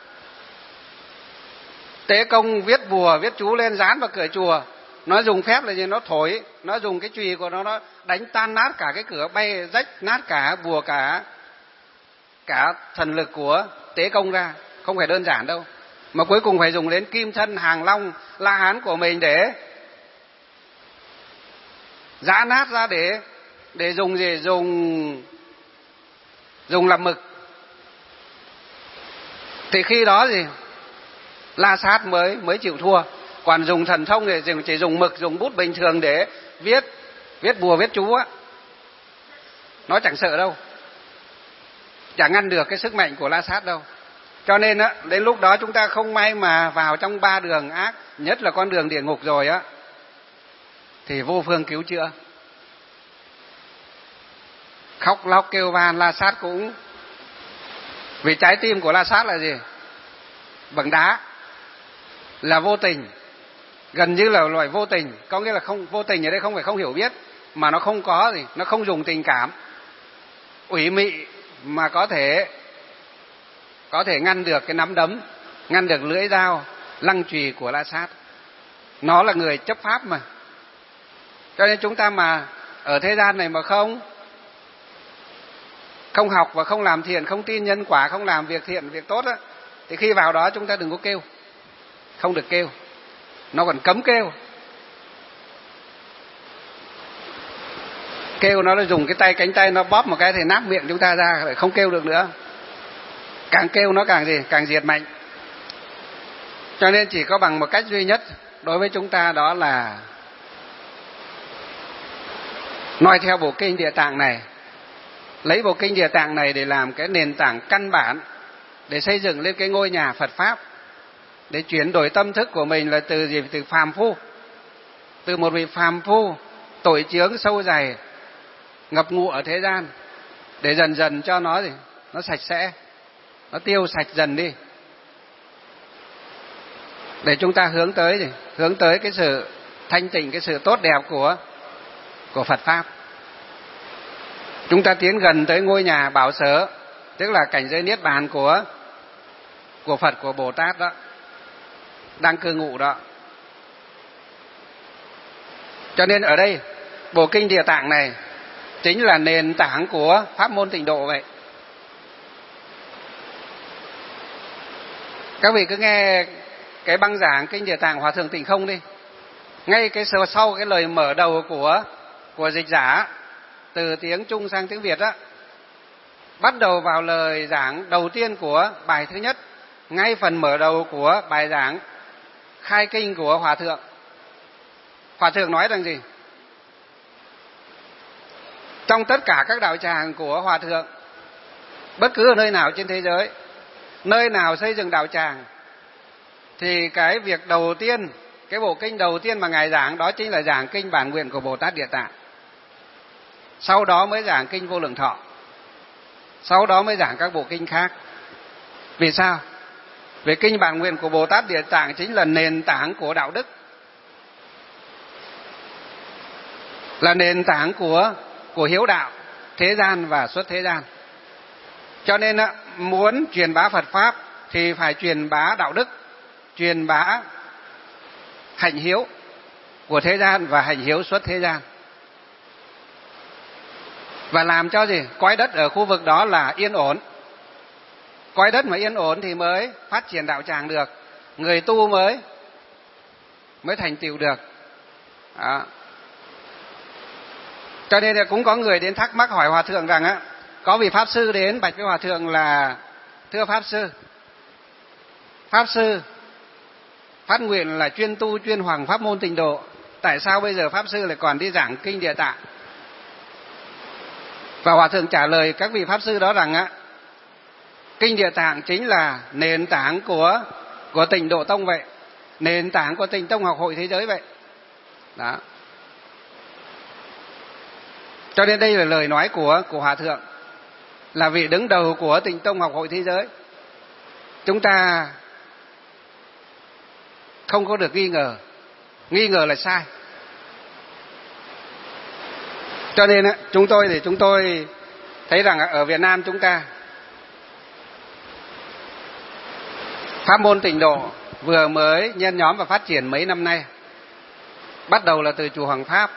B: Tế Công viết bùa viết chú lên dán vào cửa chùa, nó dùng phép là gì? Nó thổi, nó dùng cái chùy của nó nó đánh tan nát cả cái cửa, bay rách nát cả bùa, cả cả thần lực của Tế Công ra, không phải đơn giản đâu. Mà cuối cùng phải dùng đến kim thân Hàng Long La Hán của mình để giã nát ra, để để dùng gì? Dùng dùng làm mực. Thì khi đó gì? La Sát mới mới chịu thua. Còn dùng thần thông thì chỉ dùng mực, dùng bút bình thường để viết viết bùa viết chú á, nó chẳng sợ đâu, chẳng ngăn được cái sức mạnh của La Sát đâu. Cho nên á, đến lúc đó chúng ta không may mà vào trong ba đường ác, nhất là con đường địa ngục rồi á, thì vô phương cứu chữa. Khóc lóc kêu van, La Sát cũng, vì trái tim của La Sát là gì? Bằng đá, là vô tình, gần như là loại vô tình. Có nghĩa là không, vô tình ở đây không phải không hiểu biết, mà nó không có gì, nó không dùng tình cảm ủy mị mà có thể có thể ngăn được cái nắm đấm, ngăn được lưỡi dao lăng chùy của La Sát. Nó là người chấp pháp mà. Cho nên chúng ta mà ở thế gian này mà không không học và không làm thiện, không tin nhân quả, không làm việc thiện việc tốt á, thì khi vào đó chúng ta đừng có kêu, không được kêu, nó còn cấm kêu. Kêu nó dùng cái tay, cánh tay nó bóp một cái thì nát miệng chúng ta ra, lại không kêu được nữa. Càng kêu nó càng gì? Càng diệt mạnh. Cho nên chỉ có bằng một cách duy nhất đối với chúng ta, đó là noi theo bộ kinh Địa Tạng này, lấy bộ kinh Địa Tạng này để làm cái nền tảng căn bản để xây dựng lên cái ngôi nhà Phật pháp, để chuyển đổi tâm thức của mình là từ gì? Từ phàm phu, từ một vị phàm phu tội chướng sâu dày ngập ngụa ở thế gian, để dần dần cho nó gì? Nó sạch sẽ, nó tiêu sạch dần đi, để chúng ta hướng tới gì? Hướng tới cái sự thanh tịnh, cái sự tốt đẹp của của Phật pháp. Chúng ta tiến gần tới ngôi nhà Bảo Sở, tức là cảnh giới niết bàn của của Phật, của Bồ Tát đó, đang cư ngụ đó. Cho nên ở đây bộ kinh Địa Tạng này chính là nền tảng của pháp môn Tịnh độ vậy. Các vị cứ nghe cái băng giảng kinh Địa Tạng Hòa Thượng Tịnh Không đi, ngay cái sau cái lời mở đầu của của dịch giả từ tiếng Trung sang tiếng Việt á, bắt đầu vào lời giảng đầu tiên của bài thứ nhất, ngay phần mở đầu của bài giảng khai kinh của Hòa Thượng. Hòa Thượng nói rằng gì? Trong tất cả các đạo tràng của Hòa Thượng, bất cứ ở nơi nào trên thế giới, nơi nào xây dựng đạo tràng, thì cái việc đầu tiên, cái bộ kinh đầu tiên mà Ngài giảng đó chính là giảng kinh Bản Nguyện của Bồ Tát Địa Tạng. Sau đó mới giảng kinh Vô Lượng Thọ, sau đó mới giảng các bộ kinh khác. Vì sao? Vì kinh Bản Nguyện của Bồ Tát Địa Tạng chính là nền tảng của đạo đức, là nền tảng của của hiếu đạo thế gian và xuất thế gian. Cho nên muốn truyền bá Phật pháp thì phải truyền bá đạo đức, truyền bá hạnh hiếu của thế gian và hạnh hiếu xuất thế gian, và làm cho gì? Cõi đất ở khu vực đó là yên ổn. Cõi đất mà yên ổn thì mới phát triển đạo tràng được, người tu mới mới thành tựu được. Đó. Cho nên là cũng có người đến thắc mắc hỏi Hòa Thượng rằng á, có vị Pháp Sư đến bạch với Hòa Thượng là: thưa Pháp Sư, Pháp Sư phát nguyện là chuyên tu chuyên hoằng pháp môn Tịnh độ, tại sao bây giờ Pháp Sư lại còn đi giảng kinh Địa Tạng? Và Hòa Thượng trả lời các vị Pháp Sư đó rằng á, kinh Địa Tạng chính là nền tảng của của Tịnh độ tông vậy, nền tảng của Tịnh tông học hội thế giới vậy. Đó. Cho nên đây là lời nói của của Hòa Thượng, là vị đứng đầu của Tịnh tông học hội thế giới. Chúng ta không có được nghi ngờ. Nghi ngờ là sai. Cho nên chúng tôi thì chúng tôi thấy rằng ở Việt Nam chúng ta pháp môn Tịnh Độ vừa mới nhen nhóm và phát triển mấy năm nay. Bắt đầu là từ chùa Hoàng Pháp,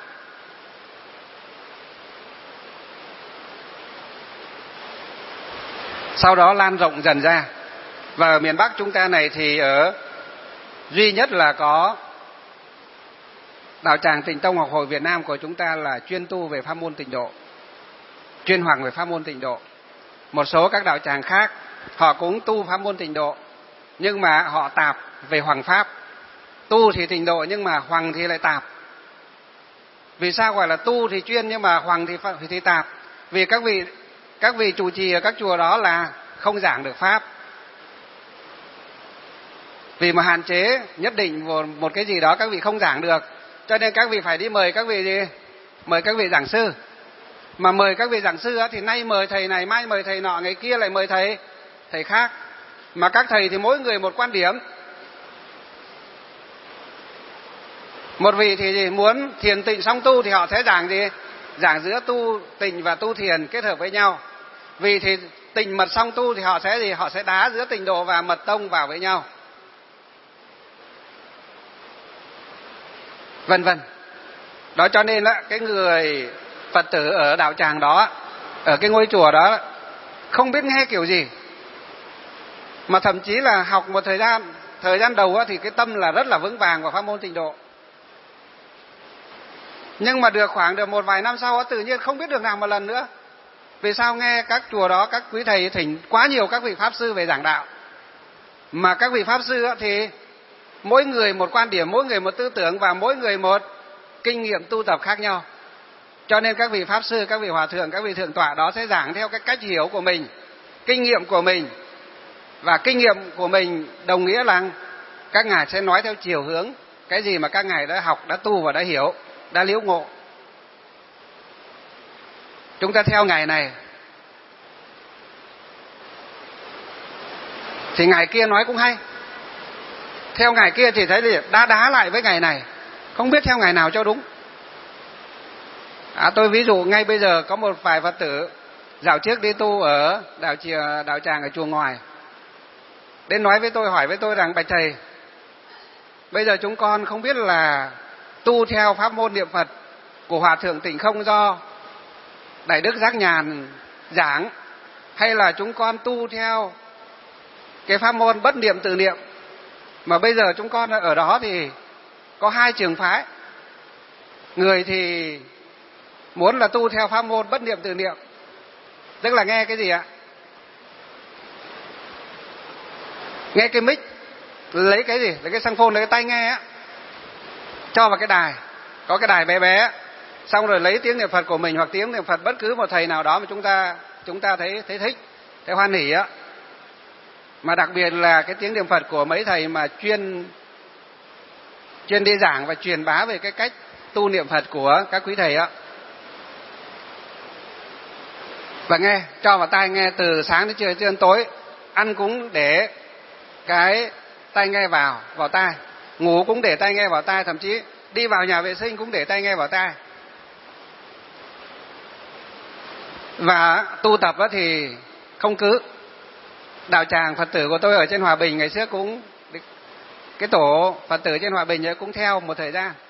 B: sau đó lan rộng dần ra. Và ở miền Bắc chúng ta này thì ở duy nhất là có đạo tràng Tịnh Tông Học Hội Việt Nam của chúng ta là chuyên tu về pháp môn Tịnh Độ, chuyên hoàng về pháp môn Tịnh Độ. Một số các đạo tràng khác họ cũng tu pháp môn Tịnh Độ, nhưng mà họ tạp về hoàng pháp. Tu thì Tịnh Độ nhưng mà hoàng thì lại tạp. Vì sao gọi là tu thì chuyên nhưng mà hoàng thì thì tạp? Vì các vị các vị trụ trì ở các chùa đó là không giảng được pháp. Vì mà hạn chế nhất định một cái gì đó các vị không giảng được, cho nên các vị phải đi mời các vị gì? Mời các vị giảng sư. Mà mời các vị giảng sư thì nay mời thầy này, mai mời thầy nọ, ngày kia lại mời thầy thầy khác. Mà các thầy thì mỗi người một quan điểm. Một vị thì gì? Muốn thiền tịnh song tu thì họ sẽ giảng gì? Giảng giữa tu tịnh và tu thiền kết hợp với nhau. Vì thì tịnh mật song tu thì họ sẽ gì? Họ sẽ đá giữa Tịnh Độ và Mật Tông vào với nhau. Vân vân. Đó cho nên là cái người Phật tử ở đạo tràng đó, ở cái ngôi chùa đó không biết nghe kiểu gì. Mà thậm chí là học một thời gian, thời gian đầu thì cái tâm là rất là vững vàng vào pháp môn Tịnh Độ. Nhưng mà được khoảng được một vài năm sau tự nhiên không biết được nào một lần nữa. Vì sao nghe các chùa đó, các quý thầy thỉnh quá nhiều các vị Pháp Sư về giảng đạo. Mà các vị Pháp Sư thì mỗi người một quan điểm, mỗi người một tư tưởng và mỗi người một kinh nghiệm tu tập khác nhau. Cho nên các vị Pháp Sư, các vị Hòa Thượng, các vị Thượng Tọa đó sẽ giảng theo cái cách hiểu của mình, kinh nghiệm của mình. Và kinh nghiệm của mình đồng nghĩa là các ngài sẽ nói theo chiều hướng cái gì mà các ngài đã học, đã tu và đã hiểu, đã liễu ngộ. Chúng ta theo ngài này thì ngài kia nói cũng hay, theo ngài kia thì thấy là đá đá lại với ngài này, không biết theo ngài nào cho đúng. À, tôi ví dụ ngay bây giờ có một vài Phật tử dạo trước đi tu ở đạo tràng, đạo tràng ở chùa ngoài, đến nói với tôi, hỏi với tôi rằng: bạch thầy, bây giờ chúng con không biết là tu theo pháp môn niệm Phật của Hòa Thượng Tịnh Không do Đại Đức Giác Nhàn giảng, hay là chúng con tu theo cái pháp môn bất niệm từ niệm. Mà bây giờ chúng con ở đó thì có hai trường phái. Người thì muốn là tu theo pháp môn bất niệm từ niệm, tức là nghe cái gì ạ? Nghe cái mic, lấy cái gì? Lấy cái xăng phôn, lấy cái tai nghe á, cho vào cái đài, có cái đài bé bé, xong rồi lấy tiếng niệm Phật của mình hoặc tiếng niệm Phật bất cứ một thầy nào đó mà chúng ta chúng ta thấy thấy thích, thấy hoan hỉ á. Mà đặc biệt là cái tiếng niệm Phật của mấy thầy mà chuyên chuyên đi giảng và truyền bá về cái cách tu niệm Phật của các quý thầy á. Và nghe, cho vào tai nghe từ sáng đến trưa đến tối, ăn cũng để cái tai nghe vào vào tai, ngủ cũng để tai nghe vào tai, thậm chí đi vào nhà vệ sinh cũng để tai nghe vào tai. Và tu tập thì không cứ. Đạo tràng Phật tử của tôi ở trên Hòa Bình ngày trước cũng, cái tổ Phật tử trên Hòa Bình ấy cũng theo một thời gian.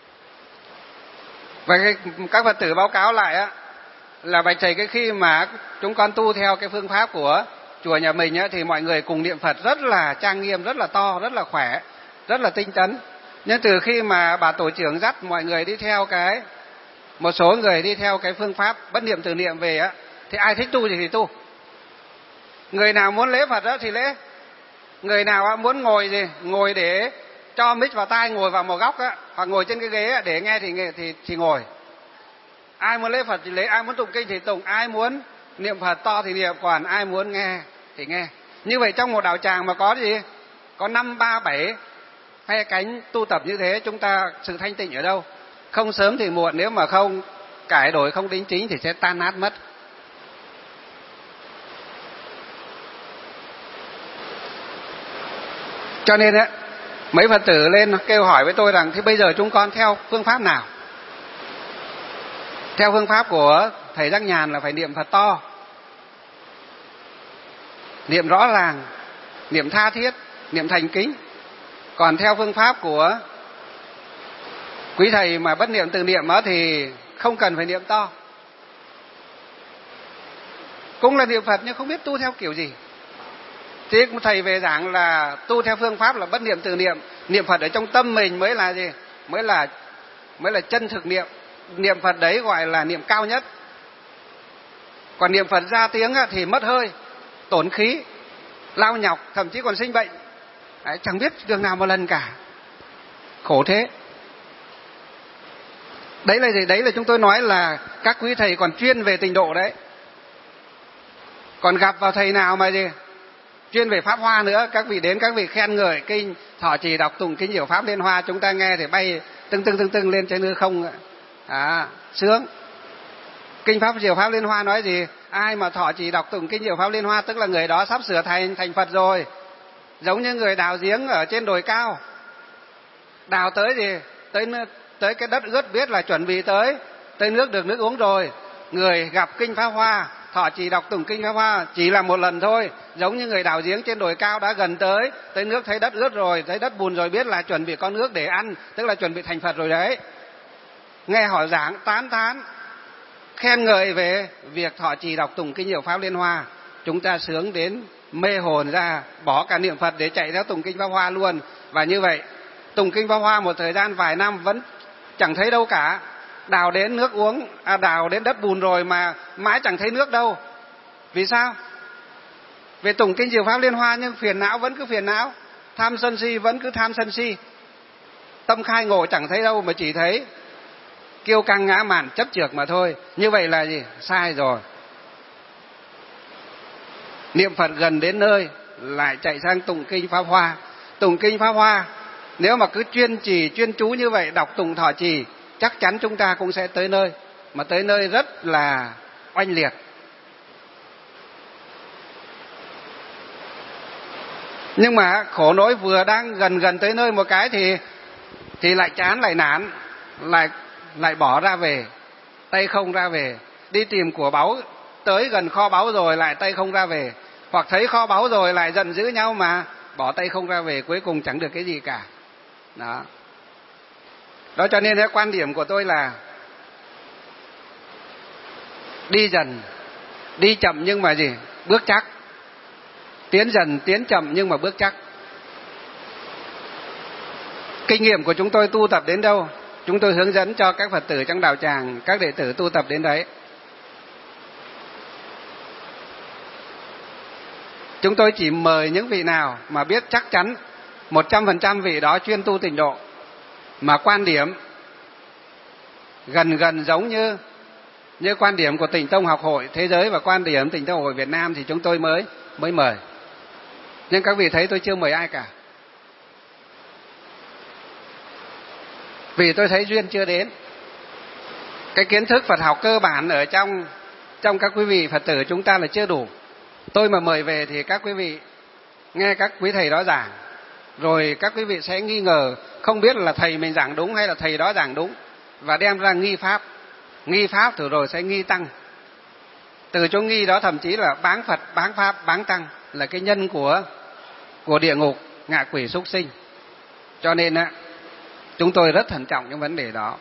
B: Và cái, các Phật tử báo cáo lại á, là bạch thầy, cái khi mà chúng con tu theo cái phương pháp của chùa nhà mình á, thì mọi người cùng niệm Phật rất là trang nghiêm, rất là to, rất là khỏe, rất là tinh tấn. Nhưng từ khi mà bà tổ trưởng dắt mọi người đi theo cái, một số người đi theo cái phương pháp bất niệm từ niệm về á, thì ai thích tu thì thì tu. Người nào muốn lễ Phật đó thì lễ, người nào muốn ngồi gì ngồi để cho mic vào tai, ngồi vào một góc á, hoặc ngồi trên cái ghế để nghe thì nghe thì thì ngồi. Ai muốn lễ Phật thì lễ, ai muốn tụng kinh thì tụng, ai muốn niệm Phật to thì niệm, còn ai muốn nghe thì nghe. Như vậy trong một đạo tràng mà có gì, có năm ba bảy phe cánh tu tập như thế, chúng ta sự thanh tịnh ở đâu? Không sớm thì muộn, nếu mà không cải đổi, không đính chính thì sẽ tan nát mất. Cho nên á, Mấy Phật tử lên kêu hỏi với tôi rằng thế bây giờ chúng con theo phương pháp nào? Theo phương pháp của thầy Giác Nhàn là phải niệm Phật to, niệm rõ ràng, niệm tha thiết, niệm thành kính. Còn theo phương pháp của quý thầy mà bất niệm từ niệm đó thì không cần phải niệm to. Cũng là niệm Phật nhưng không biết tu theo kiểu gì. Thế thầy về giảng là tu theo phương pháp là bất niệm từ niệm, niệm Phật ở trong tâm mình mới là gì? Mới là mới là chân thực niệm. Niệm Phật đấy gọi là niệm cao nhất. Còn niệm Phật ra tiếng thì mất hơi, tổn khí, lao nhọc, thậm chí còn sinh bệnh. Đấy, chẳng biết đường nào một lần cả. Khổ thế. Đấy là gì? Đấy là chúng tôi nói là các quý thầy còn chuyên về tịnh độ đấy. Còn gặp vào thầy nào mà gì? Chuyên về Pháp Hoa nữa, các vị đến các vị khen ngợi kinh, thọ trì đọc tụng kinh Diệu Pháp Liên Hoa, chúng ta nghe thì bay tưng tưng tưng tưng lên trên hư không. À, sướng. Kinh Pháp Diệu Pháp Liên Hoa nói gì? Ai mà thọ trì đọc tụng kinh Diệu Pháp Liên Hoa tức là người đó sắp sửa thành thành Phật rồi. Giống như người đào giếng ở trên đồi cao. Đào tới gì? Tới tới cái đất ướt biết là chuẩn bị tới, tới nước được nước uống rồi. Người gặp kinh Pháp Hoa, thọ trì đọc tụng kinh Pháp Hoa chỉ là một lần thôi, giống như người đào giếng trên đồi cao đã gần tới, tới nước thấy đất ướt rồi, thấy đất bùn rồi biết là chuẩn bị có nước để ăn, tức là chuẩn bị thành Phật rồi đấy. Nghe họ giảng tán thán, khen ngợi về việc thọ trì đọc tụng kinh Diệu Pháp Liên Hoa, chúng ta sướng đến mê hồn ra, bỏ cả niệm Phật để chạy theo tụng kinh Pháp Hoa luôn. Và như vậy, tụng kinh Pháp Hoa một thời gian vài năm vẫn chẳng thấy đâu cả. Đào đến nước uống, à, đào đến đất bùn rồi mà mãi chẳng thấy nước đâu. Vì sao? Về tụng kinh Diệu Pháp Liên Hoa nhưng phiền não vẫn cứ phiền não, tham sân si vẫn cứ tham sân si. Tâm khai ngộ chẳng thấy đâu mà chỉ thấy kiêu căng ngã mạn chấp chược mà thôi. Như vậy là gì? Sai rồi. Niệm Phật gần đến nơi lại chạy sang tụng kinh Pháp Hoa. Tụng kinh Pháp Hoa nếu mà cứ chuyên trì chuyên chú như vậy, đọc tụng thọ trì, chắc chắn chúng ta cũng sẽ tới nơi, mà tới nơi rất là oanh liệt. Nhưng mà khổ nỗi vừa đang gần gần tới nơi một cái thì thì lại chán, lại nản, lại lại bỏ ra về, tay không ra về. Đi tìm của báu, tới gần kho báu rồi lại tay không ra về, hoặc thấy kho báu rồi lại giận dữ nhau mà bỏ tay không ra về, cuối cùng chẳng được cái gì cả. Đó. Đó cho nên quan điểm của tôi là đi dần, đi chậm nhưng mà gì? Bước chắc. Tiến dần, tiến chậm nhưng mà bước chắc. Kinh nghiệm của chúng tôi tu tập đến đâu, chúng tôi hướng dẫn cho các Phật tử trong đạo tràng, các đệ tử tu tập đến đấy. Chúng tôi chỉ mời những vị nào mà biết chắc chắn một trăm phần trăm vị đó chuyên tu tịnh độ, mà quan điểm gần gần giống như như quan điểm của Tịnh Tông Học Hội thế giới và quan điểm Tịnh Tông Học Hội Việt Nam thì chúng tôi mới mới mời. Nhưng các vị thấy tôi chưa mời ai cả. Vì tôi thấy duyên chưa đến. Cái kiến thức Phật học cơ bản ở trong trong các quý vị Phật tử chúng ta là chưa đủ. Tôi mà mời về thì các quý vị nghe các quý thầy đó giảng, rồi các quý vị sẽ nghi ngờ, không biết là thầy mình giảng đúng hay là thầy đó giảng đúng, và đem ra nghi pháp. Nghi pháp thử rồi sẽ nghi tăng. Từ chỗ nghi đó thậm chí là báng Phật, báng Pháp, báng Tăng là cái nhân của của địa ngục, ngạ quỷ, súc sinh. Cho nên á, chúng tôi rất thận trọng những vấn đề đó.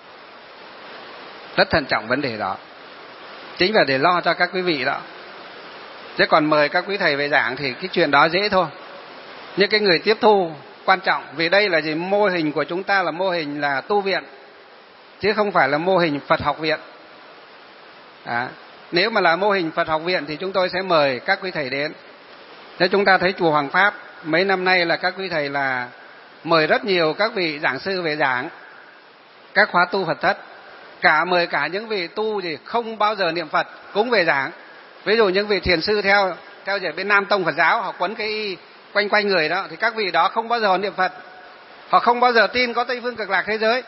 B: Rất thận trọng vấn đề đó. Chính là để lo cho các quý vị đó. Chứ còn mời các quý thầy về giảng thì cái chuyện đó dễ thôi. Nhưng cái người tiếp thu quan trọng, vì đây là gì? Mô hình của chúng ta là mô hình là tu viện, chứ không phải là mô hình Phật học viện. Đó. Nếu mà là mô hình Phật học viện thì chúng tôi sẽ mời các quý thầy đến. Nếu chúng ta thấy chùa Hoàng Pháp mấy năm nay là các quý thầy là mời rất nhiều các vị giảng sư về giảng các khóa tu Phật thất, cả mời cả những vị tu thì không bao giờ niệm Phật cũng về giảng. Ví dụ những vị thiền sư theo theo ở bên Nam Tông Phật giáo, họ quấn cái y quanh quanh người đó, thì các vị đó không bao giờ niệm Phật, họ không bao giờ tin có Tây Phương Cực Lạc thế giới.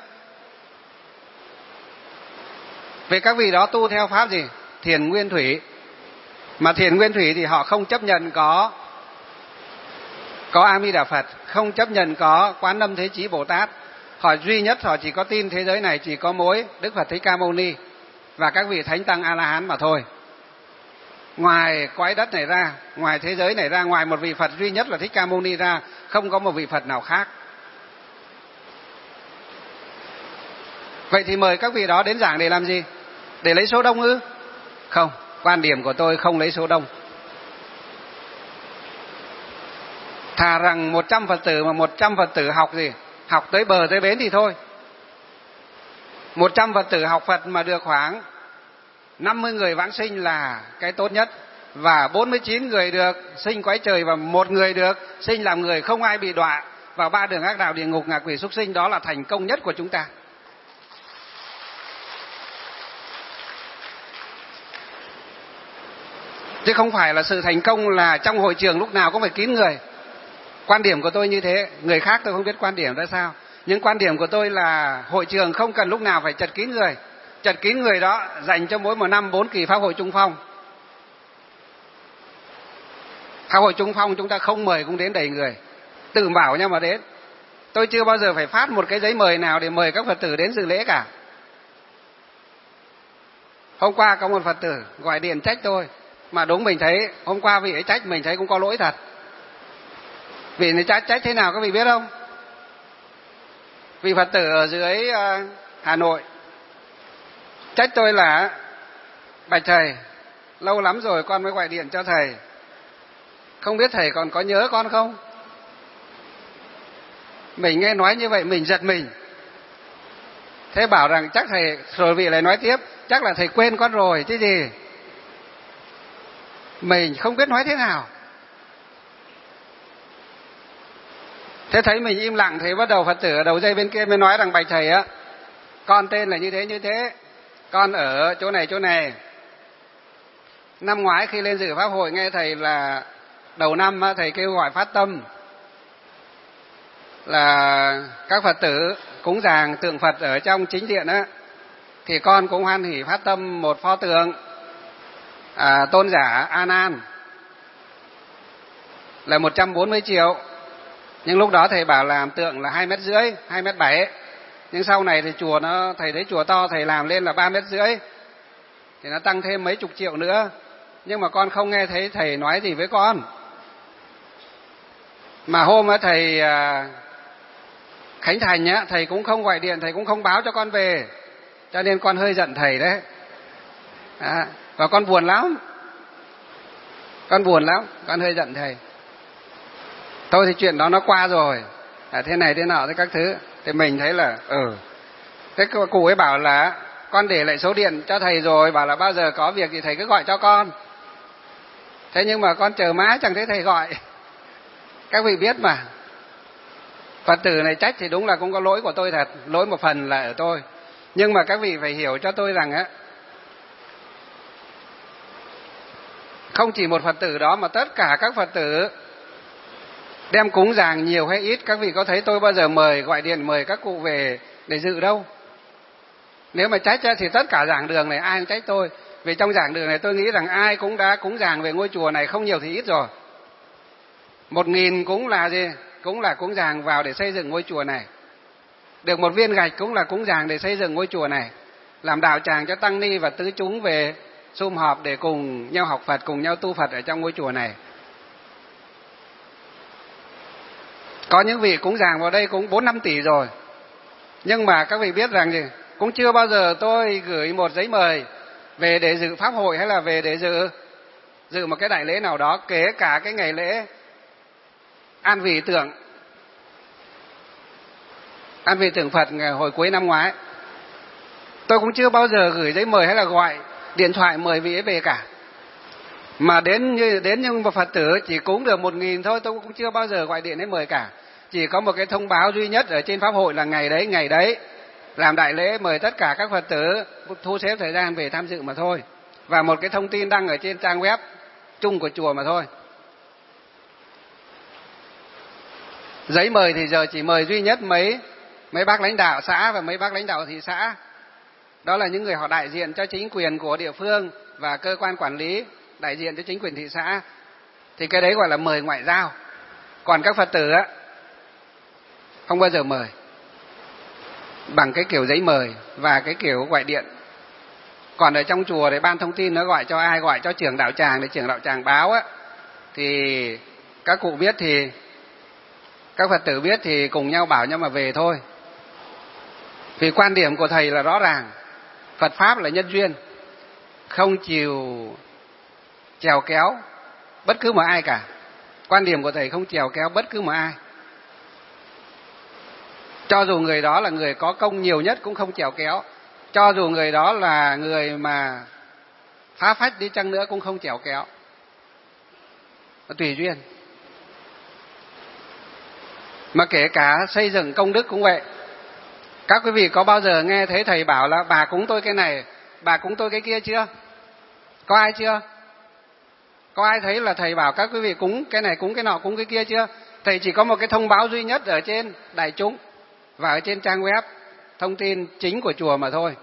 B: Vì các vị đó tu theo pháp gì? Thiền nguyên thủy. Mà thiền nguyên thủy thì họ không chấp nhận có có A Di Đà Phật, không chấp nhận có Quán Âm Thế Chí Bồ Tát. Họ duy nhất họ chỉ có tin thế giới này chỉ có mỗi Đức Phật Thích Ca Mâu Ni và các vị thánh tăng A La Hán mà thôi. Ngoài cõi đất này ra, ngoài thế giới này ra, ngoài một vị Phật duy nhất là Thích Ca Mâu Ni ra, không có một vị Phật nào khác. Vậy thì mời các vị đó đến giảng để làm gì? Để lấy số đông ư? Không, quan điểm của tôi không lấy số đông. Thà rằng một trăm Phật tử mà một trăm Phật tử học gì? Học tới bờ tới bến thì thôi. một trăm Phật tử học Phật mà được khoảng năm mươi người vãng sinh là cái tốt nhất. Và bốn mươi chín người được sinh cõi trời và một người được sinh làm người, không ai bị đọa vào ba đường ác đạo, địa ngục, ngạ quỷ, súc sinh. Đó là thành công nhất của chúng ta. Chứ không phải là sự thành công là trong hội trường lúc nào cũng phải kín người. Quan điểm của tôi như thế, người khác tôi không biết quan điểm ra sao. Nhưng quan điểm của tôi là hội trường không cần lúc nào phải chật kín người. Chật kín người đó dành cho mỗi một năm bốn kỳ Pháp hội Trung Phong. Pháp hội Trung Phong chúng ta không mời cũng đến đầy người. Tự bảo nhau mà đến. Tôi chưa bao giờ phải phát một cái giấy mời nào để mời các Phật tử đến dự lễ cả. Hôm qua có một Phật tử gọi điện trách tôi. Mà đúng mình thấy, hôm qua vị ấy trách mình thấy cũng có lỗi thật. Vị này trách, trách thế nào các vị biết không? Vị Phật tử ở dưới uh, Hà Nội trách tôi là: bạch thầy, lâu lắm rồi con mới gọi điện cho thầy, không biết thầy còn có nhớ con không? Mình nghe nói như vậy mình giật mình. Thế bảo rằng chắc thầy, rồi vị lại nói tiếp, chắc là thầy quên con rồi chứ gì. Mình không biết nói thế nào. Thế thấy mình im lặng thì bắt đầu Phật tử ở đầu dây bên kia mới nói rằng: bạch thầy á, con tên là như thế như thế, con ở chỗ này chỗ này. Năm ngoái khi lên dự Pháp hội nghe thầy là đầu năm thầy kêu gọi phát tâm là các Phật tử cúng dường tượng Phật ở trong chính điện á, thì con cũng hoan hỉ phát tâm một pho tượng à, tôn giả A Nan là một trăm bốn mươi triệu. Nhưng lúc đó thầy bảo làm tượng là hai mét rưỡi, hai mét bảy. Nhưng sau này thì chùa nó, thầy thấy chùa to, thầy làm lên là ba mét rưỡi. Thì nó tăng thêm mấy chục triệu nữa. Nhưng mà con không nghe thấy thầy nói gì với con. Mà hôm á thầy à, khánh thành á, thầy cũng không gọi điện, thầy cũng không báo cho con về. Cho nên con hơi giận thầy đấy. À, và con buồn lắm. Con buồn lắm, con hơi giận thầy. Thôi thì chuyện đó nó qua rồi, à, thế này thế nọ thế các thứ. Thì mình thấy là ừ. Thế cụ ấy bảo là con để lại số điện cho thầy rồi, bảo là bao giờ có việc thì thầy cứ gọi cho con. Thế nhưng mà con chờ mãi chẳng thấy thầy gọi. Các vị biết mà, Phật tử này trách thì đúng là cũng có lỗi của tôi thật, lỗi một phần là ở tôi. Nhưng mà các vị phải hiểu cho tôi rằng á, không chỉ một Phật tử đó mà tất cả các Phật tử đem cúng dường nhiều hay ít, các vị có thấy tôi bao giờ mời gọi điện mời các cụ về để dự đâu. Nếu mà trách thì tất cả giảng đường này ai cũng trách tôi. Vì trong giảng đường này tôi nghĩ rằng ai cũng đã cúng dường về ngôi chùa này, không nhiều thì ít rồi. Một nghìn cũng là gì? Cũng là cúng dường vào để xây dựng ngôi chùa này. Được một viên gạch cũng là cúng dường để xây dựng ngôi chùa này. Làm đạo tràng cho tăng ni và tứ chúng về sum họp để cùng nhau học Phật, cùng nhau tu Phật ở trong ngôi chùa này. Có những vị cúng dường vào đây cũng bốn năm tỷ rồi. Nhưng mà các vị biết rằng gì? Cũng chưa bao giờ tôi gửi một giấy mời về để dự Pháp hội hay là về để dự dự một cái đại lễ nào đó, kể cả cái ngày lễ an vị tượng an vị tượng Phật hồi cuối năm ngoái. Tôi cũng chưa bao giờ gửi giấy mời hay là gọi điện thoại mời vị ấy về cả. Mà đến như đến nhưng mà Phật tử chỉ cúng được một nghìn thôi, tôi cũng chưa bao giờ gọi điện đến mời cả. Chỉ có một cái thông báo duy nhất ở trên Pháp hội là ngày đấy, ngày đấy làm đại lễ mời tất cả các Phật tử thu xếp thời gian về tham dự mà thôi. Và một cái thông tin đăng ở trên trang web chung của chùa mà thôi. Giấy mời thì giờ chỉ mời duy nhất mấy mấy bác lãnh đạo xã và mấy bác lãnh đạo thị xã. Đó là những người họ đại diện cho chính quyền của địa phương và cơ quan quản lý đại diện cho chính quyền thị xã. Thì cái đấy gọi là mời ngoại giao. Còn các Phật tử á, không bao giờ mời bằng cái kiểu giấy mời và cái kiểu gọi điện. Còn ở trong chùa thì ban thông tin nó gọi cho ai, gọi cho trưởng đạo tràng để trưởng đạo tràng báo á, thì các cụ biết thì các Phật tử biết thì cùng nhau bảo nhau mà về thôi. Vì quan điểm của thầy là rõ ràng, Phật pháp là nhân duyên, không chịu chèo kéo bất cứ một ai cả. Quan điểm của thầy không chèo kéo bất cứ một ai. Cho dù người đó là người có công nhiều nhất cũng không chèo kéo. Cho dù người đó là người mà phá phách đi chăng nữa cũng không chèo kéo. Nó tùy duyên. Mà kể cả xây dựng công đức cũng vậy. Các quý vị có bao giờ nghe thấy thầy bảo là bà cúng tôi cái này, bà cúng tôi cái kia chưa? Có ai chưa? Có ai thấy là thầy bảo các quý vị cúng cái này, cúng cái nọ, cúng cái kia chưa? Thầy chỉ có một cái thông báo duy nhất ở trên đại chúng và ở trên trang web, thông tin chính của chùa mà thôi.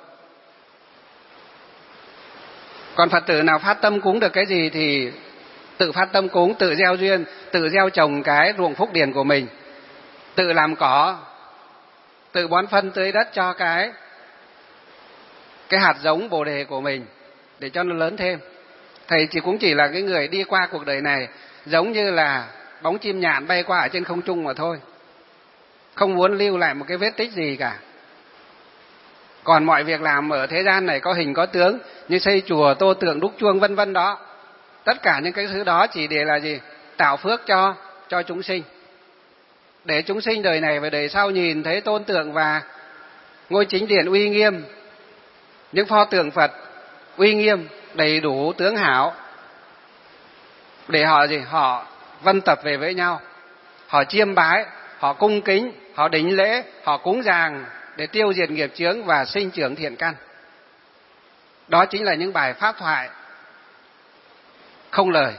B: Còn Phật tử nào phát tâm cúng được cái gì thì tự phát tâm cúng, tự gieo duyên, tự gieo trồng cái ruộng phúc điền của mình, tự làm cỏ, tự bón phân tưới đất cho cái cái hạt giống bồ đề của mình để cho nó lớn thêm. Thầy chỉ cũng chỉ là cái người đi qua cuộc đời này giống như là bóng chim nhạn bay qua ở trên không trung mà thôi, không muốn lưu lại một cái vết tích gì cả. Còn mọi việc làm ở thế gian này có hình có tướng, như xây chùa, tô tượng, đúc chuông vân vân đó, tất cả những cái thứ đó chỉ để là gì? Tạo phước cho cho chúng sinh, để chúng sinh đời này và đời sau nhìn thấy tôn tượng và ngôi chính điện uy nghiêm, những pho tượng Phật uy nghiêm đầy đủ tướng hảo, để họ gì? Họ vân tập về với nhau, họ chiêm bái, họ cung kính, họ đính lễ, họ cúng dường để tiêu diệt nghiệp chướng và sinh trưởng thiện căn. Đó chính là những bài pháp thoại không lời.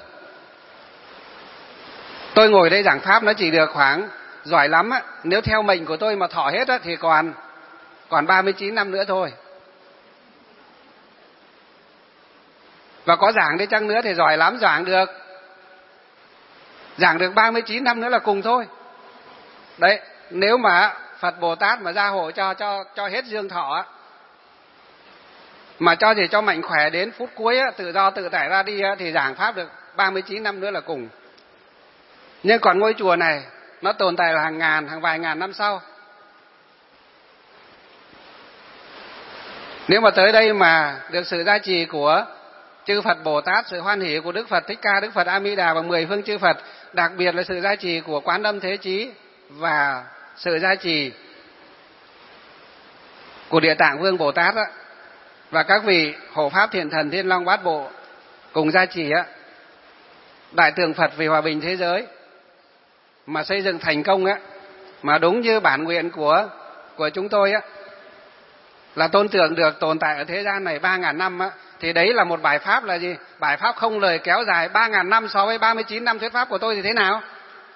B: Tôi ngồi đây giảng pháp nó chỉ được khoảng, giỏi lắm á, nếu theo mệnh của tôi mà thọ hết á thì còn còn ba mươi chín năm nữa thôi. Và có giảng đi chăng nữa thì giỏi lắm, giảng được giảng được ba mươi chín năm nữa là cùng thôi. Đấy, nếu mà Phật Bồ Tát mà gia hộ cho cho cho hết dương thọ á, mà cho gì cho mạnh khỏe đến phút cuối á, tự do tự tại ra đi á, thì giảng pháp được ba mươi chín năm nữa là cùng. Nhưng còn ngôi chùa này nó tồn tại là hàng ngàn, hàng vài ngàn năm sau. Nếu mà tới đây mà được sự gia trì của chư Phật Bồ Tát, sự hoan hỷ của Đức Phật Thích Ca, Đức Phật A Di Đà và mười phương chư Phật, đặc biệt là sự gia trì của Quán Âm Thế Chí và sự gia trì của Địa Tạng Vương Bồ Tát á, và các vị hộ pháp thiện thần Thiên Long Bát Bộ cùng gia trì á, Đại Tượng Phật vì hòa bình thế giới mà xây dựng thành công á, mà đúng như bản nguyện của của chúng tôi á, là tôn tượng được tồn tại ở thế gian này ba ngàn năm á, thì đấy là một bài pháp là gì? Bài pháp không lời kéo dài ba ngàn năm so với ba mươi chín năm thuyết pháp của tôi thì thế nào?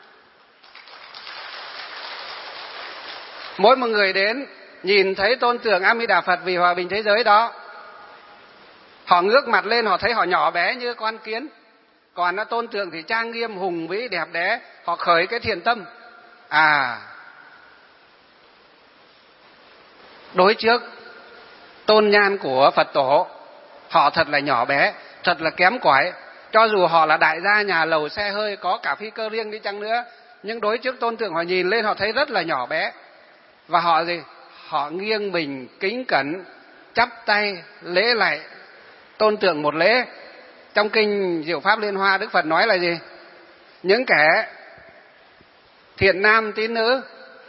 B: Mỗi một người đến nhìn thấy tôn tượng A Di Đà Phật vì hòa bình thế giới đó, họ ngước mặt lên, họ thấy họ nhỏ bé như con kiến. Còn nó tôn tượng thì trang nghiêm, hùng vĩ, đẹp đẽ, họ khởi cái thiện tâm. À, đối trước tôn nhan của Phật tổ, họ thật là nhỏ bé, thật là kém cỏi. Cho dù họ là đại gia nhà lầu xe hơi, có cả phi cơ riêng đi chăng nữa, nhưng đối trước tôn tượng họ nhìn lên họ thấy rất là nhỏ bé. Và họ gì? Họ nghiêng mình kính cẩn, chắp tay lễ lại tôn tượng một lễ. Trong kinh Diệu Pháp Liên Hoa, Đức Phật nói là gì? Những kẻ thiện nam tín nữ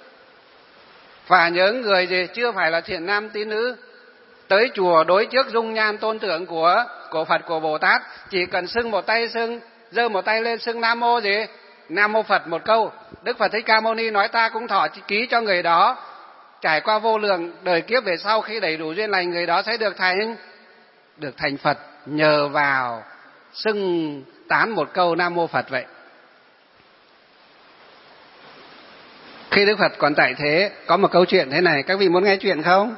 B: và những người gì chưa phải là thiện nam tín nữ tới chùa đối trước dung nhan tôn tượng của của Phật, của Bồ Tát, chỉ cần xưng một tay, xưng giơ một tay lên xưng Nam Mô gì? Nam Mô Phật một câu, Đức Phật Thích Ca Mâu Ni nói ta cũng thọ ký cho người đó, trải qua vô lượng đời kiếp về sau, khi đầy đủ duyên lành, người đó sẽ được thành được thành Phật nhờ vào xưng tán một câu Nam Mô Phật vậy. Khi Đức Phật còn tại thế, có một câu chuyện thế này, các vị muốn nghe chuyện không?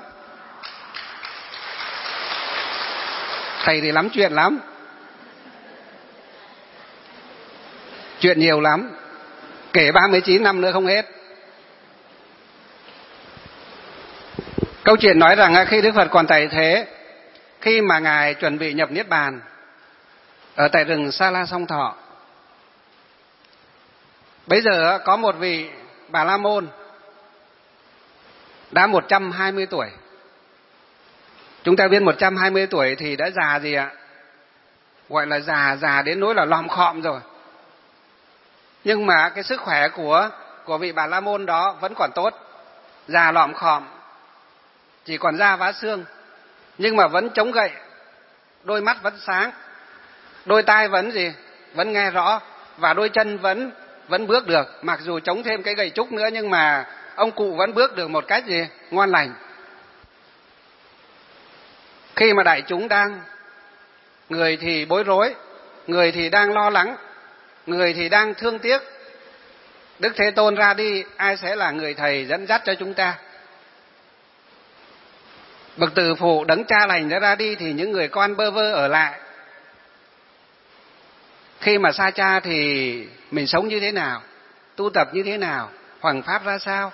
B: Thầy thì lắm chuyện lắm, chuyện nhiều lắm, kể ba mươi chín năm nữa không hết. Câu chuyện nói rằng khi Đức Phật còn tại thế, khi mà Ngài chuẩn bị nhập Niết Bàn ở tại rừng Sa La Song Thọ, bây giờ có một vị Bà La Môn đã một trăm hai mươi tuổi. Chúng ta biết một trăm hai mươi tuổi thì đã già gì ạ? Gọi là già, già đến nỗi là lòm khọm rồi. Nhưng mà cái sức khỏe của, của vị Bà La Môn đó vẫn còn tốt. Già lòm khọm, chỉ còn da vá xương, nhưng mà vẫn chống gậy, đôi mắt vẫn sáng, đôi tai vẫn gì? Vẫn nghe rõ, và đôi chân vẫn vẫn bước được. Mặc dù chống thêm cái gậy trúc nữa nhưng mà ông cụ vẫn bước được một cách gì? Ngon lành. Khi mà đại chúng đang, người thì bối rối, người thì đang lo lắng, người thì đang thương tiếc, Đức Thế Tôn ra đi, ai sẽ là người thầy dẫn dắt cho chúng ta? Bậc tử phụ đấng cha lành đã ra đi thì những người con bơ vơ ở lại. Khi mà xa cha thì mình sống như thế nào? Tu tập như thế nào? Hoằng pháp ra sao?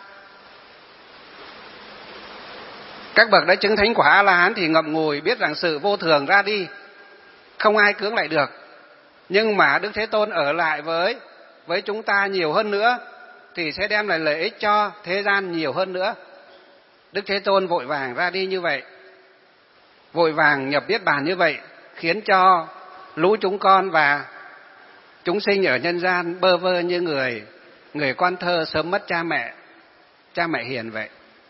B: Các bậc đã chứng thánh quả A-la-hán thì ngậm ngùi biết rằng sự vô thường ra đi, không ai cưỡng lại được. Nhưng mà Đức Thế Tôn ở lại với với chúng ta nhiều hơn nữa thì sẽ đem lại lợi ích cho thế gian nhiều hơn nữa. Đức Thế Tôn vội vàng ra đi như vậy, vội vàng nhập Niết Bàn như vậy, khiến cho lũ chúng con và chúng sinh ở nhân gian bơ vơ như người người con thơ sớm mất cha mẹ, cha mẹ hiền vậy.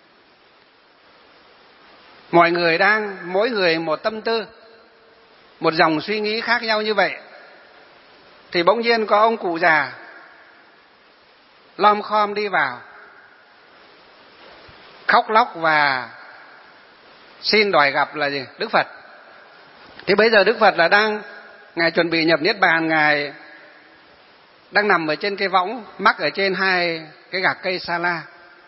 B: Mọi người đang, mỗi người một tâm tư, một dòng suy nghĩ khác nhau như vậy, thì bỗng nhiên có ông cụ già lom khom đi vào, khóc lóc và xin đòi gặp là gì? Đức Phật. Thì bây giờ Đức Phật là đang, Ngài chuẩn bị nhập Niết Bàn, Ngài đang nằm ở trên cái võng, mắc ở trên hai cái gạc cây sa la.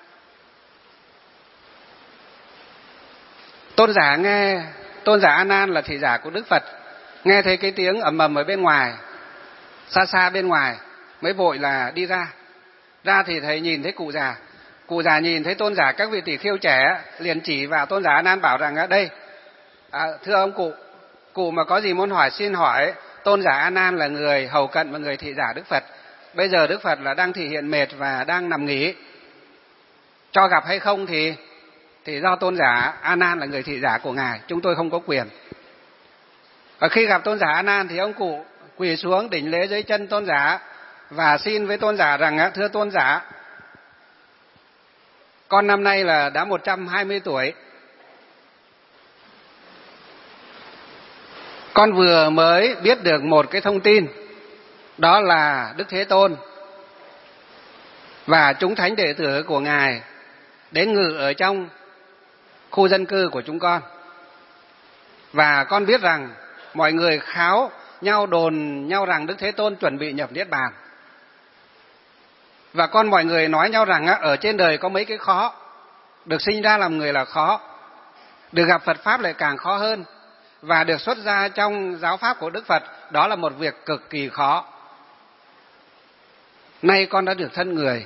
B: Tôn giả nghe, Tôn giả A Nan là thị giả của Đức Phật, nghe thấy cái tiếng ầm ầm ở bên ngoài, xa xa bên ngoài, mới vội là đi ra. Ra thì thầy nhìn thấy cụ già, cụ già nhìn thấy Tôn giả các vị tỷ khưu trẻ, liền chỉ vào Tôn giả A Nan bảo rằng: đây, à, thưa ông cụ, cụ mà có gì muốn hỏi xin hỏi. Tôn giả A Nan là người hầu cận và người thị giả Đức Phật. Bây giờ Đức Phật là đang thị hiện mệt và đang nằm nghỉ, cho gặp hay không thì thì do Tôn giả A Nan là người thị giả của Ngài, chúng tôi không có quyền. Và khi gặp Tôn giả A Nan thì ông cụ quỳ xuống đỉnh lễ dưới chân Tôn giả và xin với Tôn giả rằng: thưa Tôn giả, con năm nay là đã một trăm hai mươi tuổi. Con vừa mới biết được một cái thông tin, đó là Đức Thế Tôn và chúng thánh đệ tử của Ngài đến ngự ở trong khu dân cư của chúng con. Và con biết rằng mọi người kháo nhau, đồn nhau rằng Đức Thế Tôn chuẩn bị nhập Niết Bàn. Và con mọi người nói nhau rằng ở trên đời có mấy cái khó, được sinh ra làm người là khó, được gặp Phật Pháp lại càng khó hơn, và được xuất gia trong giáo pháp của Đức Phật, đó là một việc cực kỳ khó. Nay con đã được thân người,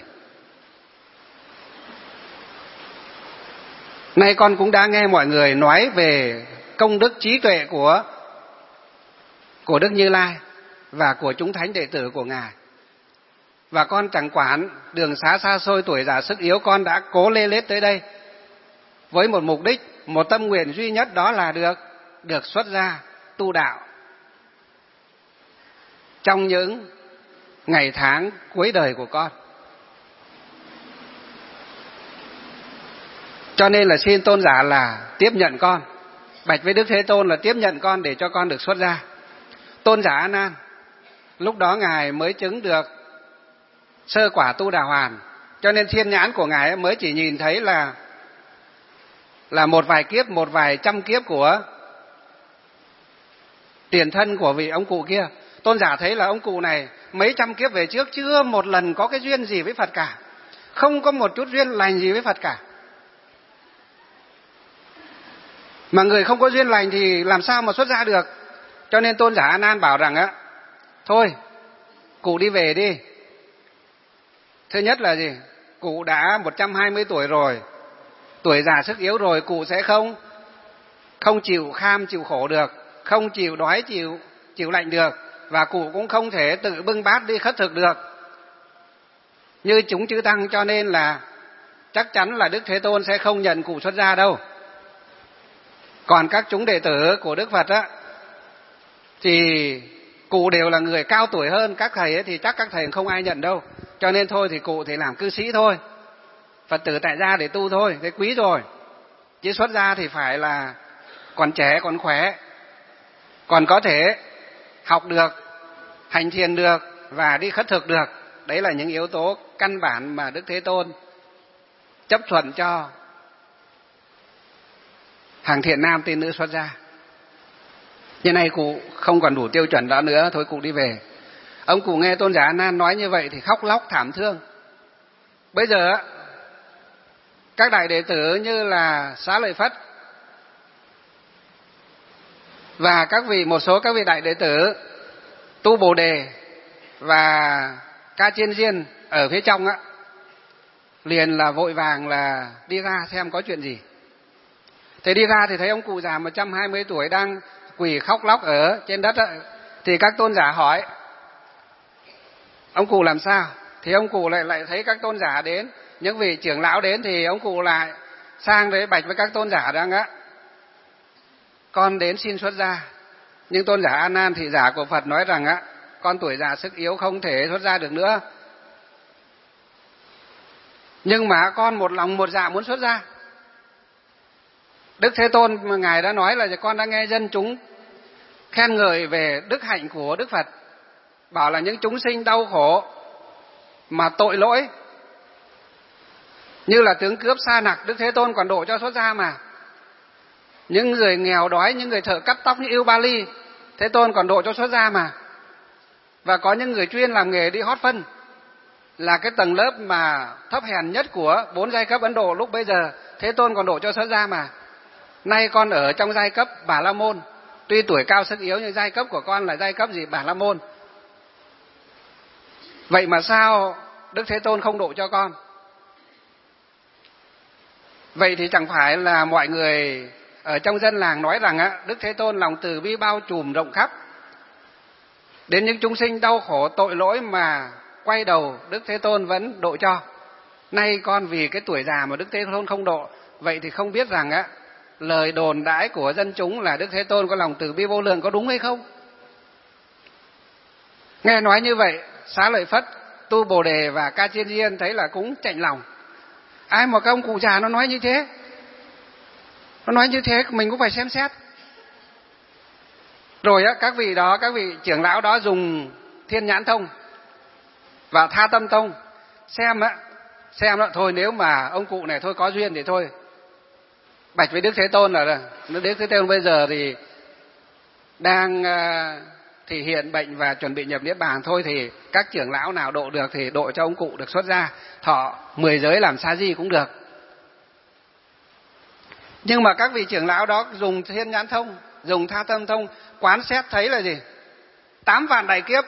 B: nay con cũng đã nghe mọi người nói về công đức trí tuệ của, của Đức Như Lai và của chúng thánh đệ tử của Ngài. Và con chẳng quản đường xá xa xôi, tuổi già sức yếu, con đã cố lê lết tới đây với một mục đích, một tâm nguyện duy nhất, đó là được được xuất gia tu đạo trong những ngày tháng cuối đời của con. Cho nên là xin Tôn giả là tiếp nhận con, bạch với Đức Thế Tôn là tiếp nhận con để cho con được xuất gia. Tôn giả A Nan lúc đó Ngài mới chứng được sơ quả tu đà hoàn, cho nên thiên nhãn của Ngài mới chỉ nhìn thấy là là một vài kiếp, một vài trăm kiếp của tiền thân của vị ông cụ kia. Tôn giả thấy là ông cụ này mấy trăm kiếp về trước chưa một lần có cái duyên gì với Phật cả, không có một chút duyên lành gì với Phật cả. Mà người không có duyên lành thì làm sao mà xuất gia được. Cho nên Tôn giả A Nan bảo rằng á, thôi cụ đi về đi. Thứ nhất là gì? Cụ đã một trăm hai mươi tuổi rồi, tuổi già sức yếu rồi cụ sẽ không không chịu kham chịu khổ được, không chịu đói chịu chịu lạnh được, và cụ cũng không thể tự bưng bát đi khất thực được như chúng chư tăng, cho nên là chắc chắn là Đức Thế Tôn sẽ không nhận cụ xuất gia đâu. Còn các chúng đệ tử của Đức Phật á thì cụ đều là người cao tuổi hơn các thầy ấy, thì chắc các thầy không ai nhận đâu, cho nên thôi thì cụ thì làm cư sĩ thôi, Phật tử tại gia để tu thôi, thế quý rồi. Chứ xuất gia thì phải là còn trẻ còn khỏe, còn có thể học được, hành thiền được và đi khất thực được. Đấy là những yếu tố căn bản mà Đức Thế Tôn chấp thuận cho hàng thiện nam tín nữ xuất gia. Như này cụ không còn đủ tiêu chuẩn đó nữa, thôi cụ đi về. Ông cụ nghe Tôn giả A Nan nói như vậy thì khóc lóc thảm thương. Bây giờ các đại đệ tử như là Xá Lợi Phất và các vị một số các vị đại đệ tử Tu Bồ Đề và Ca Chiên Diên ở phía trong á, liền là vội vàng là đi ra xem có chuyện gì. Thế đi ra thì thấy ông cụ già một trăm hai mươi tuổi đang quỳ khóc lóc ở trên đất á, thì các tôn giả hỏi ông cụ làm sao, thì ông cụ lại lại thấy các tôn giả đến, những vị trưởng lão đến, thì ông cụ lại sang đấy bạch với các tôn giả rằng á, con đến xin xuất gia. Nhưng tôn giả A Nan thị giả của Phật nói rằng á, con tuổi già sức yếu không thể xuất gia được nữa, nhưng mà con một lòng một dạ muốn xuất gia. Đức Thế Tôn mà ngài đã nói là con đã nghe dân chúng khen ngợi về đức hạnh của Đức Phật, bảo là những chúng sinh đau khổ mà tội lỗi như là tướng cướp sa nặc, Đức Thế Tôn còn độ cho xuất gia mà. Những người nghèo đói, những người thợ cắt tóc như Yêu Ba Ly, Thế Tôn còn độ cho xuất gia mà. Và có những người chuyên làm nghề đi hót phân, là cái tầng lớp mà thấp hèn nhất của bốn giai cấp Ấn Độ lúc bây giờ, Thế Tôn còn độ cho xuất gia mà. Nay con ở trong giai cấp Bà La Môn, tuy tuổi cao sức yếu nhưng giai cấp của con là giai cấp gì? Bà La Môn. Vậy mà sao Đức Thế Tôn không độ cho con? Vậy thì chẳng phải là mọi người ở trong dân làng nói rằng á, Đức Thế Tôn lòng từ bi bao trùm rộng khắp, đến những chúng sinh đau khổ tội lỗi mà quay đầu Đức Thế Tôn vẫn độ cho. Nay con vì cái tuổi già mà Đức Thế Tôn không độ, vậy thì không biết rằng á, lời đồn đãi của dân chúng là Đức Thế Tôn có lòng từ bi vô lượng có đúng hay không? Nghe nói như vậy, Xá Lợi Phất, Tu Bồ Đề và Ca Chiên Diên thấy là cũng chạnh lòng. Ai mà các ông cụ già nó nói như thế, nó nói như thế mình cũng phải xem xét. Rồi á, các vị đó, các vị trưởng lão đó dùng Thiên Nhãn Thông và Tha Tâm Thông xem á, xem đó, thôi nếu mà ông cụ này thôi có duyên thì thôi bạch với Đức Thế Tôn là Đức Thế Tôn bây giờ thì đang thì hiện bệnh và chuẩn bị nhập niết bàn, thôi thì các trưởng lão nào độ được thì độ cho ông cụ được xuất gia, thọ mười giới làm sa di cũng được. Nhưng mà các vị trưởng lão đó dùng Thiên Nhãn Thông, dùng Tha Tâm Thông quán xét thấy là gì? Tám vạn đại kiếp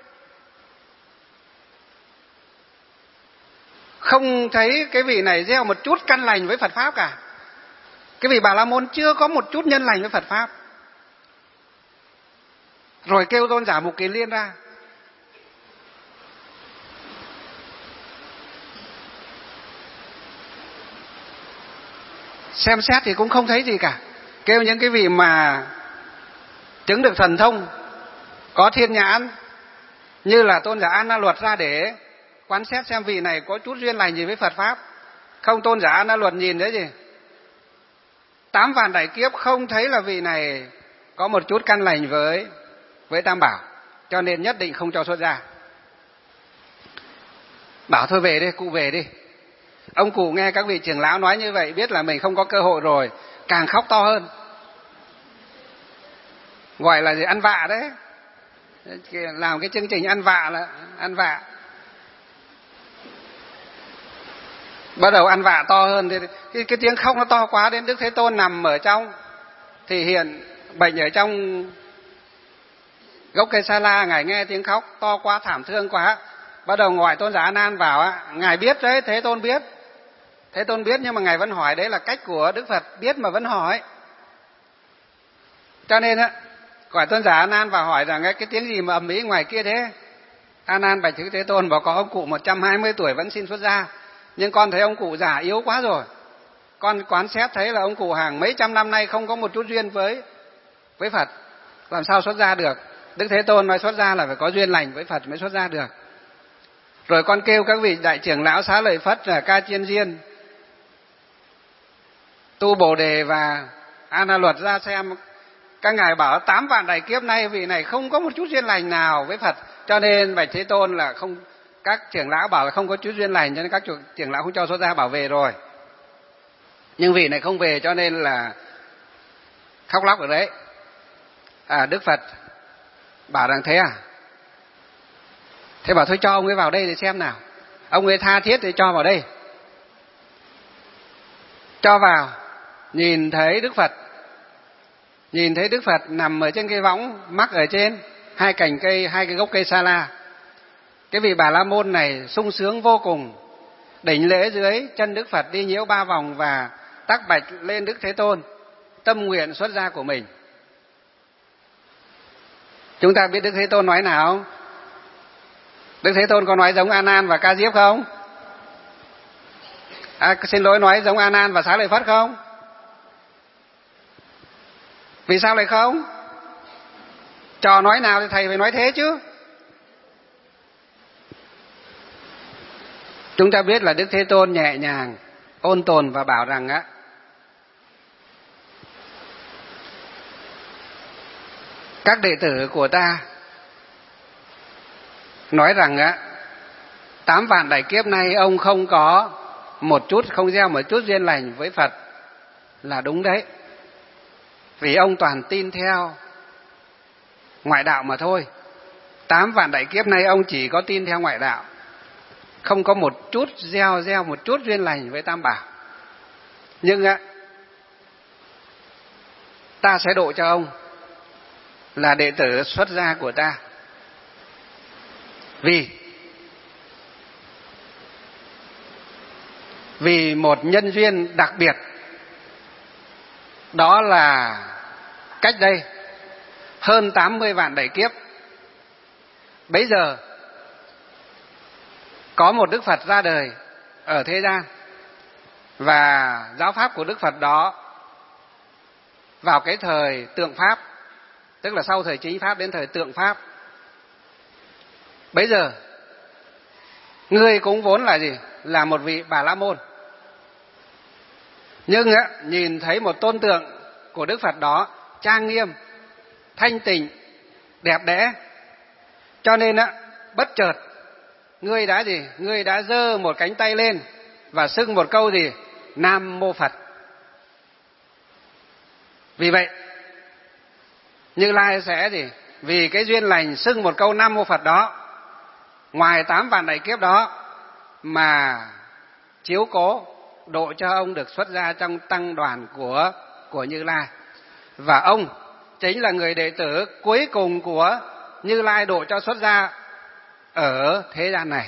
B: không thấy cái vị này gieo một chút căn lành với Phật Pháp cả. Cái vị Bà La Môn chưa có một chút nhân lành với Phật Pháp. Rồi kêu tôn giả Mục Kiền Liên ra. Xem xét thì cũng không thấy gì cả. Kêu những cái vị mà chứng được thần thông, có thiên nhãn, như là tôn giả A Na Luật ra để quán xét xem vị này có chút duyên lành gì với Phật Pháp. Không, tôn giả A Na Luật nhìn đấy gì? Tám vạn đại kiếp không thấy là vị này có một chút căn lành với với Tam Bảo, cho nên nhất định không cho xuất gia. Bảo thôi về đi, cụ về đi. Ông cụ nghe các vị trưởng lão nói như vậy, biết là mình không có cơ hội rồi, càng khóc to hơn. Gọi là gì? Ăn vạ đấy. Làm cái chương trình ăn vạ là ăn vạ. Bắt đầu ăn vạ to hơn thì cái, cái tiếng khóc nó to quá, đến Đức Thế Tôn nằm ở trong thì hiện bệnh ở trong gốc cây sa la, ngài nghe tiếng khóc to quá, thảm thương quá, bắt đầu gọi tôn giả A Nan vào á. Ngài biết đấy, Thế Tôn biết, Thế Tôn biết nhưng mà Ngài vẫn hỏi, đấy là cách của Đức Phật, biết mà vẫn hỏi. Cho nên á, gọi tôn giả A Nan và hỏi rằng cái tiếng gì mà ầm ĩ ngoài kia thế? A Nan bạch Đức Thế Tôn, bảo có ông cụ một trăm hai mươi tuổi vẫn xin xuất gia, nhưng con thấy ông cụ già yếu quá rồi. Con quán xét thấy là ông cụ hàng mấy trăm năm nay không có một chút duyên với với Phật, làm sao xuất gia được? Đức Thế Tôn nói xuất gia là phải có duyên lành với Phật mới xuất gia được. Rồi con kêu các vị đại trưởng lão Xá Lợi Phất, là Ca Chiên Diên, Tu Bồ Đề và A Na Luật ra xem. Các ngài bảo tám vạn đại kiếp nay vị này không có một chút duyên lành nào với Phật, cho nên bạch Thế Tôn là không, các trưởng lão bảo là không có chút duyên lành, cho nên các trưởng lão không cho xuất gia, bảo về rồi. Nhưng vị này không về cho nên là khóc lóc ở đấy. À, Đức Phật bảo rằng thế à? Thế bảo thôi cho ông ấy vào đây để xem nào. Ông ấy tha thiết thì cho vào đây. Cho vào, nhìn thấy Đức Phật, nhìn thấy Đức Phật nằm ở trên cái võng, mắc ở trên hai cành cây, hai cái gốc cây sa la. Cái vị Bà La Môn này sung sướng vô cùng, đảnh lễ dưới chân Đức Phật, đi nhiễu ba vòng và tác bạch lên Đức Thế Tôn tâm nguyện xuất gia của mình. Chúng ta biết Đức Thế Tôn nói nào? Đức Thế Tôn có nói giống A Nan và Ca Diếp không? À, xin lỗi, nói giống A Nan và Xá Lợi Phất không? Vì sao lại không? Trò nói nào thì thầy phải nói thế chứ. Chúng ta biết là Đức Thế Tôn nhẹ nhàng, ôn tồn và bảo rằng á, các đệ tử của ta nói rằng á, tám vạn đại kiếp nay ông không có một chút, không gieo một chút duyên lành với Phật là đúng đấy. Vì ông toàn tin theo ngoại đạo mà thôi. Tám vạn đại kiếp nay ông chỉ có tin theo ngoại đạo, không có một chút gieo gieo một chút duyên lành với Tam Bảo. Nhưng á, ta sẽ độ cho ông là đệ tử xuất gia của ta. Vì Vì một nhân duyên đặc biệt, đó là cách đây hơn tám mươi vạn đại kiếp, bấy giờ có một Đức Phật ra đời ở thế gian, và giáo pháp của Đức Phật đó vào cái thời tượng Pháp, tức là sau thời chính Pháp đến thời tượng Pháp. Bấy giờ ngươi cũng vốn là gì? Là một vị Bà La Môn. Nhưng á, nhìn thấy một tôn tượng của Đức Phật đó trang nghiêm, thanh tịnh, đẹp đẽ, cho nên á, bất chợt ngươi đã gì? Ngươi đã giơ một cánh tay lên và xưng một câu gì? Nam Mô Phật. Vì vậy Như Lai sẽ gì? Vì cái duyên lành xưng một câu Nam Mô Phật đó, ngoài tám vạn đại kiếp đó mà chiếu cố độ cho ông được xuất gia trong tăng đoàn của của Như Lai. Và ông chính là người đệ tử cuối cùng của Như Lai độ cho xuất gia ở thế gian này.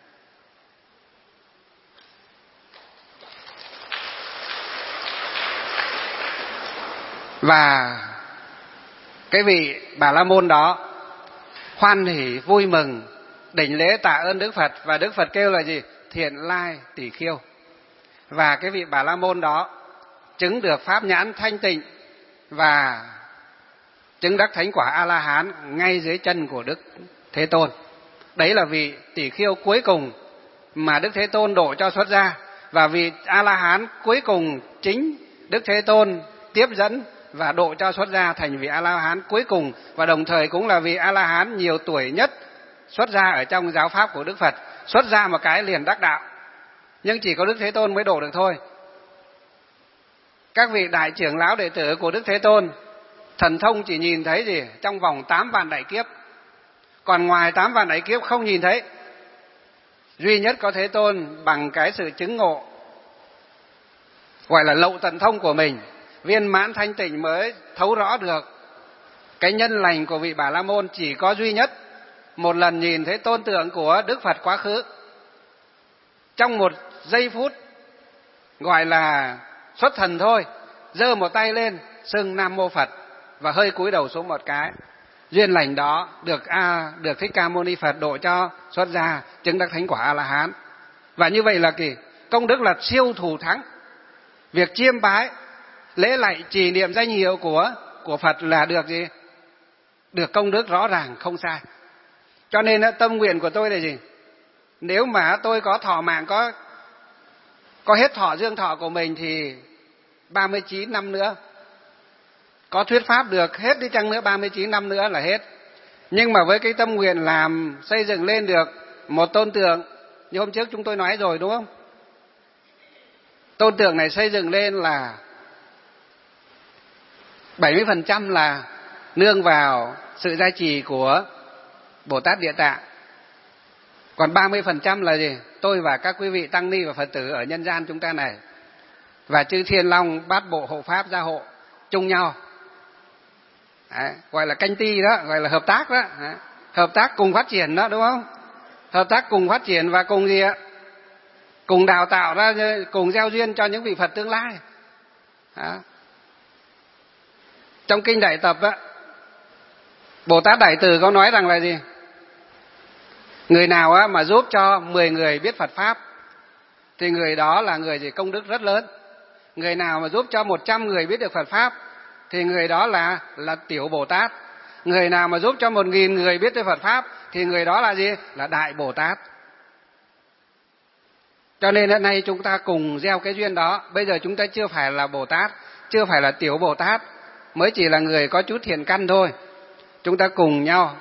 B: Và cái vị Bà La Môn đó hoan hỉ vui mừng, đảnh lễ tạ ơn Đức Phật, và Đức Phật kêu là gì? Thiện lai tỷ khiêu. Và cái vị Bà La Môn đó chứng được pháp nhãn thanh tịnh và chứng đắc thánh quả A La Hán ngay dưới chân của Đức Thế Tôn. Đấy là vị tỷ khiêu cuối cùng mà Đức Thế Tôn độ cho xuất gia, và vị A La Hán cuối cùng chính Đức Thế Tôn tiếp dẫn và độ cho xuất gia thành vị A La Hán cuối cùng, và đồng thời cũng là vị A La Hán nhiều tuổi nhất xuất gia ở trong giáo pháp của Đức Phật. Xuất gia một cái liền đắc đạo, nhưng chỉ có Đức Thế Tôn mới độ được thôi. Các vị đại trưởng lão đệ tử của Đức Thế Tôn thần thông chỉ nhìn thấy gì? Trong vòng tám vạn đại kiếp, còn ngoài tám vạn đại kiếp không nhìn thấy. Duy nhất có Thế Tôn bằng cái sự chứng ngộ gọi là lậu tận thông của mình, viên mãn thanh tịnh mới thấu rõ được cái nhân lành của vị Bà La Môn. Chỉ có duy nhất một lần nhìn thấy tôn tượng của Đức Phật quá khứ, trong một giây phút gọi là xuất thần thôi, giơ một tay lên xưng Nam Mô Phật và hơi cúi đầu xuống một cái. Duyên lành đó được a được Thích Ca Mâu Ni Phật độ cho xuất gia chứng đắc thánh quả A La Hán. Và như vậy là kỳ công đức là siêu thù thắng. Việc chiêm bái, lễ lạy, trì niệm danh hiệu của của Phật là được gì? Được công đức rõ ràng không sai. Cho nên tâm nguyện của tôi là gì? Nếu mà tôi có thọ mạng, có có hết thọ dương thọ của mình thì ba mươi chín năm nữa, có thuyết pháp được hết đi chăng nữa, ba mươi chín năm nữa là hết. Nhưng mà với cái tâm nguyện làm xây dựng lên được một tôn tượng, như hôm trước chúng tôi nói rồi đúng không? Tôn tượng này xây dựng lên là bảy mươi phần trăm là nương vào sự gia trì của Bồ Tát Địa Tạng. Còn ba mươi phần trăm là gì? Tôi và các quý vị tăng ni và Phật tử ở nhân gian chúng ta này và chư Thiên Long Bát Bộ hộ pháp gia hộ chung nhau. Đấy, gọi là canh ti đó, gọi là hợp tác đó. Đấy, hợp tác cùng phát triển đó, đúng không? Hợp tác cùng phát triển và cùng gì ạ? Cùng đào tạo ra, cùng gieo duyên cho những vị Phật tương lai. Đó. Trong kinh Đại Tập á, Bồ Tát Đại Từ có nói rằng là gì? Người nào á mà giúp cho mười người biết Phật pháp thì người đó là người gì? Công đức rất lớn. Người nào mà giúp cho một trăm người biết được Phật pháp thì người đó là là tiểu Bồ Tát. Người nào mà giúp cho một nghìn người biết được Phật pháp thì người đó là gì? Là đại Bồ Tát. Cho nên hôm nay chúng ta cùng gieo cái duyên đó. Bây giờ chúng ta chưa phải là Bồ Tát, chưa phải là tiểu Bồ Tát, mới chỉ là người có chút thiện căn thôi. Chúng ta cùng nhau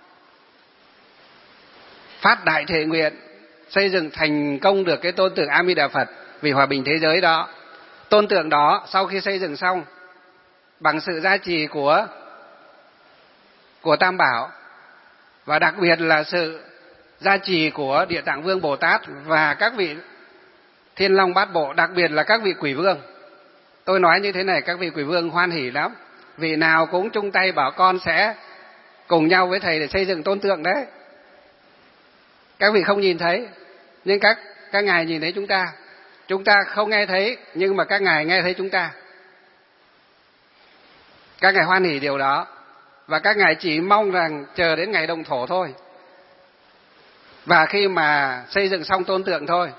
B: phát đại thệ nguyện xây dựng thành công được cái tôn tượng A Di Đà Phật vì hòa bình thế giới đó. Tôn tượng đó sau khi xây dựng xong, bằng sự gia trì của của Tam Bảo và đặc biệt là sự gia trì của Địa Tạng Vương Bồ Tát và các vị Thiên Long Bát Bộ, đặc biệt là các vị quỷ vương. Tôi nói như thế này, các vị quỷ vương hoan hỉ lắm. Vị nào cũng chung tay bảo con sẽ cùng nhau với thầy để xây dựng tôn tượng đấy. Các vị không nhìn thấy, nhưng các các ngài nhìn thấy chúng ta. Chúng ta không nghe thấy, nhưng mà các ngài nghe thấy chúng ta. Các ngài hoan hỉ điều đó. Và các ngài chỉ mong rằng chờ đến ngày động thổ thôi. Và khi mà xây dựng xong tôn tượng thôi,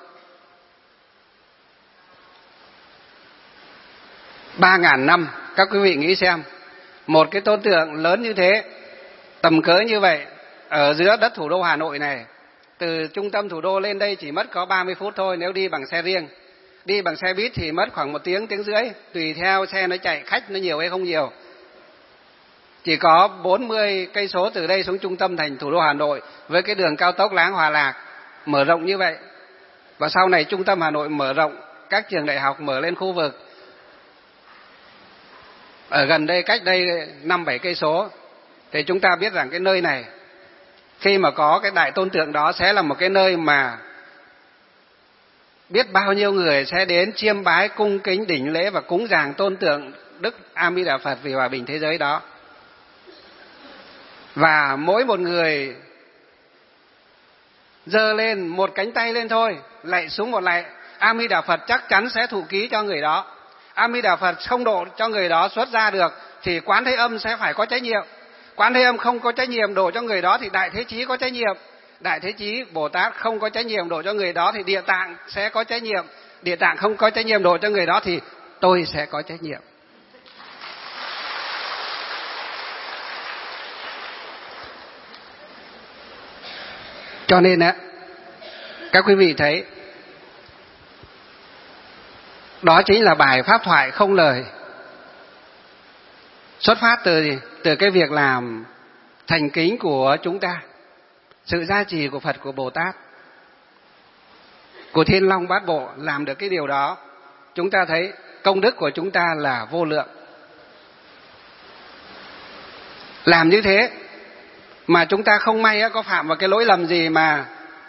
B: ba ngàn năm, các quý vị nghĩ xem, một cái tôn tượng lớn như thế, tầm cỡ như vậy, ở giữa đất thủ đô Hà Nội này, từ trung tâm thủ đô lên đây chỉ mất có ba mươi phút thôi nếu đi bằng xe riêng. Đi bằng xe buýt thì mất khoảng một tiếng, tiếng rưỡi, tùy theo xe nó chạy, khách nó nhiều hay không nhiều. Chỉ có bốn mươi cây số từ đây xuống trung tâm thành thủ đô Hà Nội với cái đường cao tốc Láng Hòa Lạc mở rộng như vậy. Và sau này trung tâm Hà Nội mở rộng, các trường đại học mở lên khu vực. Ở gần đây, cách đây năm bảy cây số, thì chúng ta biết rằng cái nơi này, khi mà có cái đại tôn tượng đó sẽ là một cái nơi mà biết bao nhiêu người sẽ đến chiêm bái, cung kính, đỉnh lễ và cúng dường tôn tượng Đức A Di Đà Phật vì hòa bình thế giới đó. Và mỗi một người giơ lên một cánh tay lên thôi, lạy xuống một lạy, A Di Đà Phật chắc chắn sẽ thụ ký cho người đó. A Di Đà Phật không độ cho người đó xuất ra được thì Quán Thế Âm sẽ phải có trách nhiệm. Quán Thế Âm không có trách nhiệm độ cho người đó thì Đại Thế Chí có trách nhiệm. Đại Thế Chí Bồ Tát không có trách nhiệm độ cho người đó thì Địa Tạng sẽ có trách nhiệm. Địa Tạng không có trách nhiệm độ cho người đó thì tôi sẽ có trách nhiệm. Cho nên á, các quý vị thấy, đó chính là bài pháp thoại không lời. Xuất phát từ gì? Từ cái việc làm thành kính của chúng ta, sự gia trì của Phật, của Bồ Tát, của Thiên Long Bát Bộ làm được cái điều đó. Chúng ta thấy công đức của chúng ta là vô lượng. Làm như thế mà chúng ta không may có phạm vào cái lỗi lầm gì mà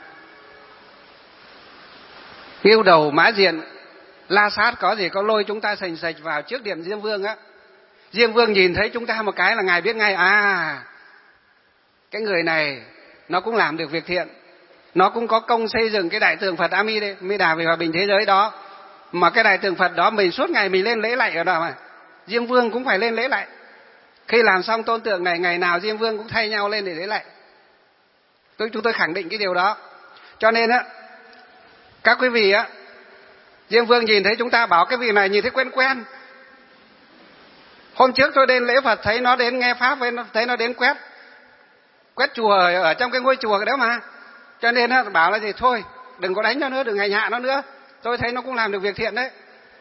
B: Nghiêu Đầu Mã Diện La Sát có gì có lôi chúng ta sành sạch vào trước điện Diêm Vương á. Diêm Vương nhìn thấy chúng ta một cái là ngài biết ngay, à cái người này nó cũng làm được việc thiện, nó cũng có công xây dựng cái đại tượng Phật A Di Đà vì hòa bình thế giới đó. Mà cái đài tượng Phật đó mình suốt ngày mình lên lễ lạy ở đó mà. Diêm Vương cũng phải lên lễ lạy. Khi làm xong tôn tượng này, ngày nào Diêm Vương cũng thay nhau lên để lễ lạy. Tôi chúng tôi khẳng định cái điều đó. Cho nên á, các quý vị á, Diêm Vương nhìn thấy chúng ta bảo cái vị này nhìn thấy quen quen. Hôm trước tôi đến lễ Phật thấy nó đến nghe pháp, với nó thấy nó đến quét quét chùa ở, ở trong cái ngôi chùa đó mà. Cho nên á, bảo là gì, thôi đừng có đánh nó nữa, đừng hành hạ nó nữa. Tôi thấy nó cũng làm được việc thiện đấy.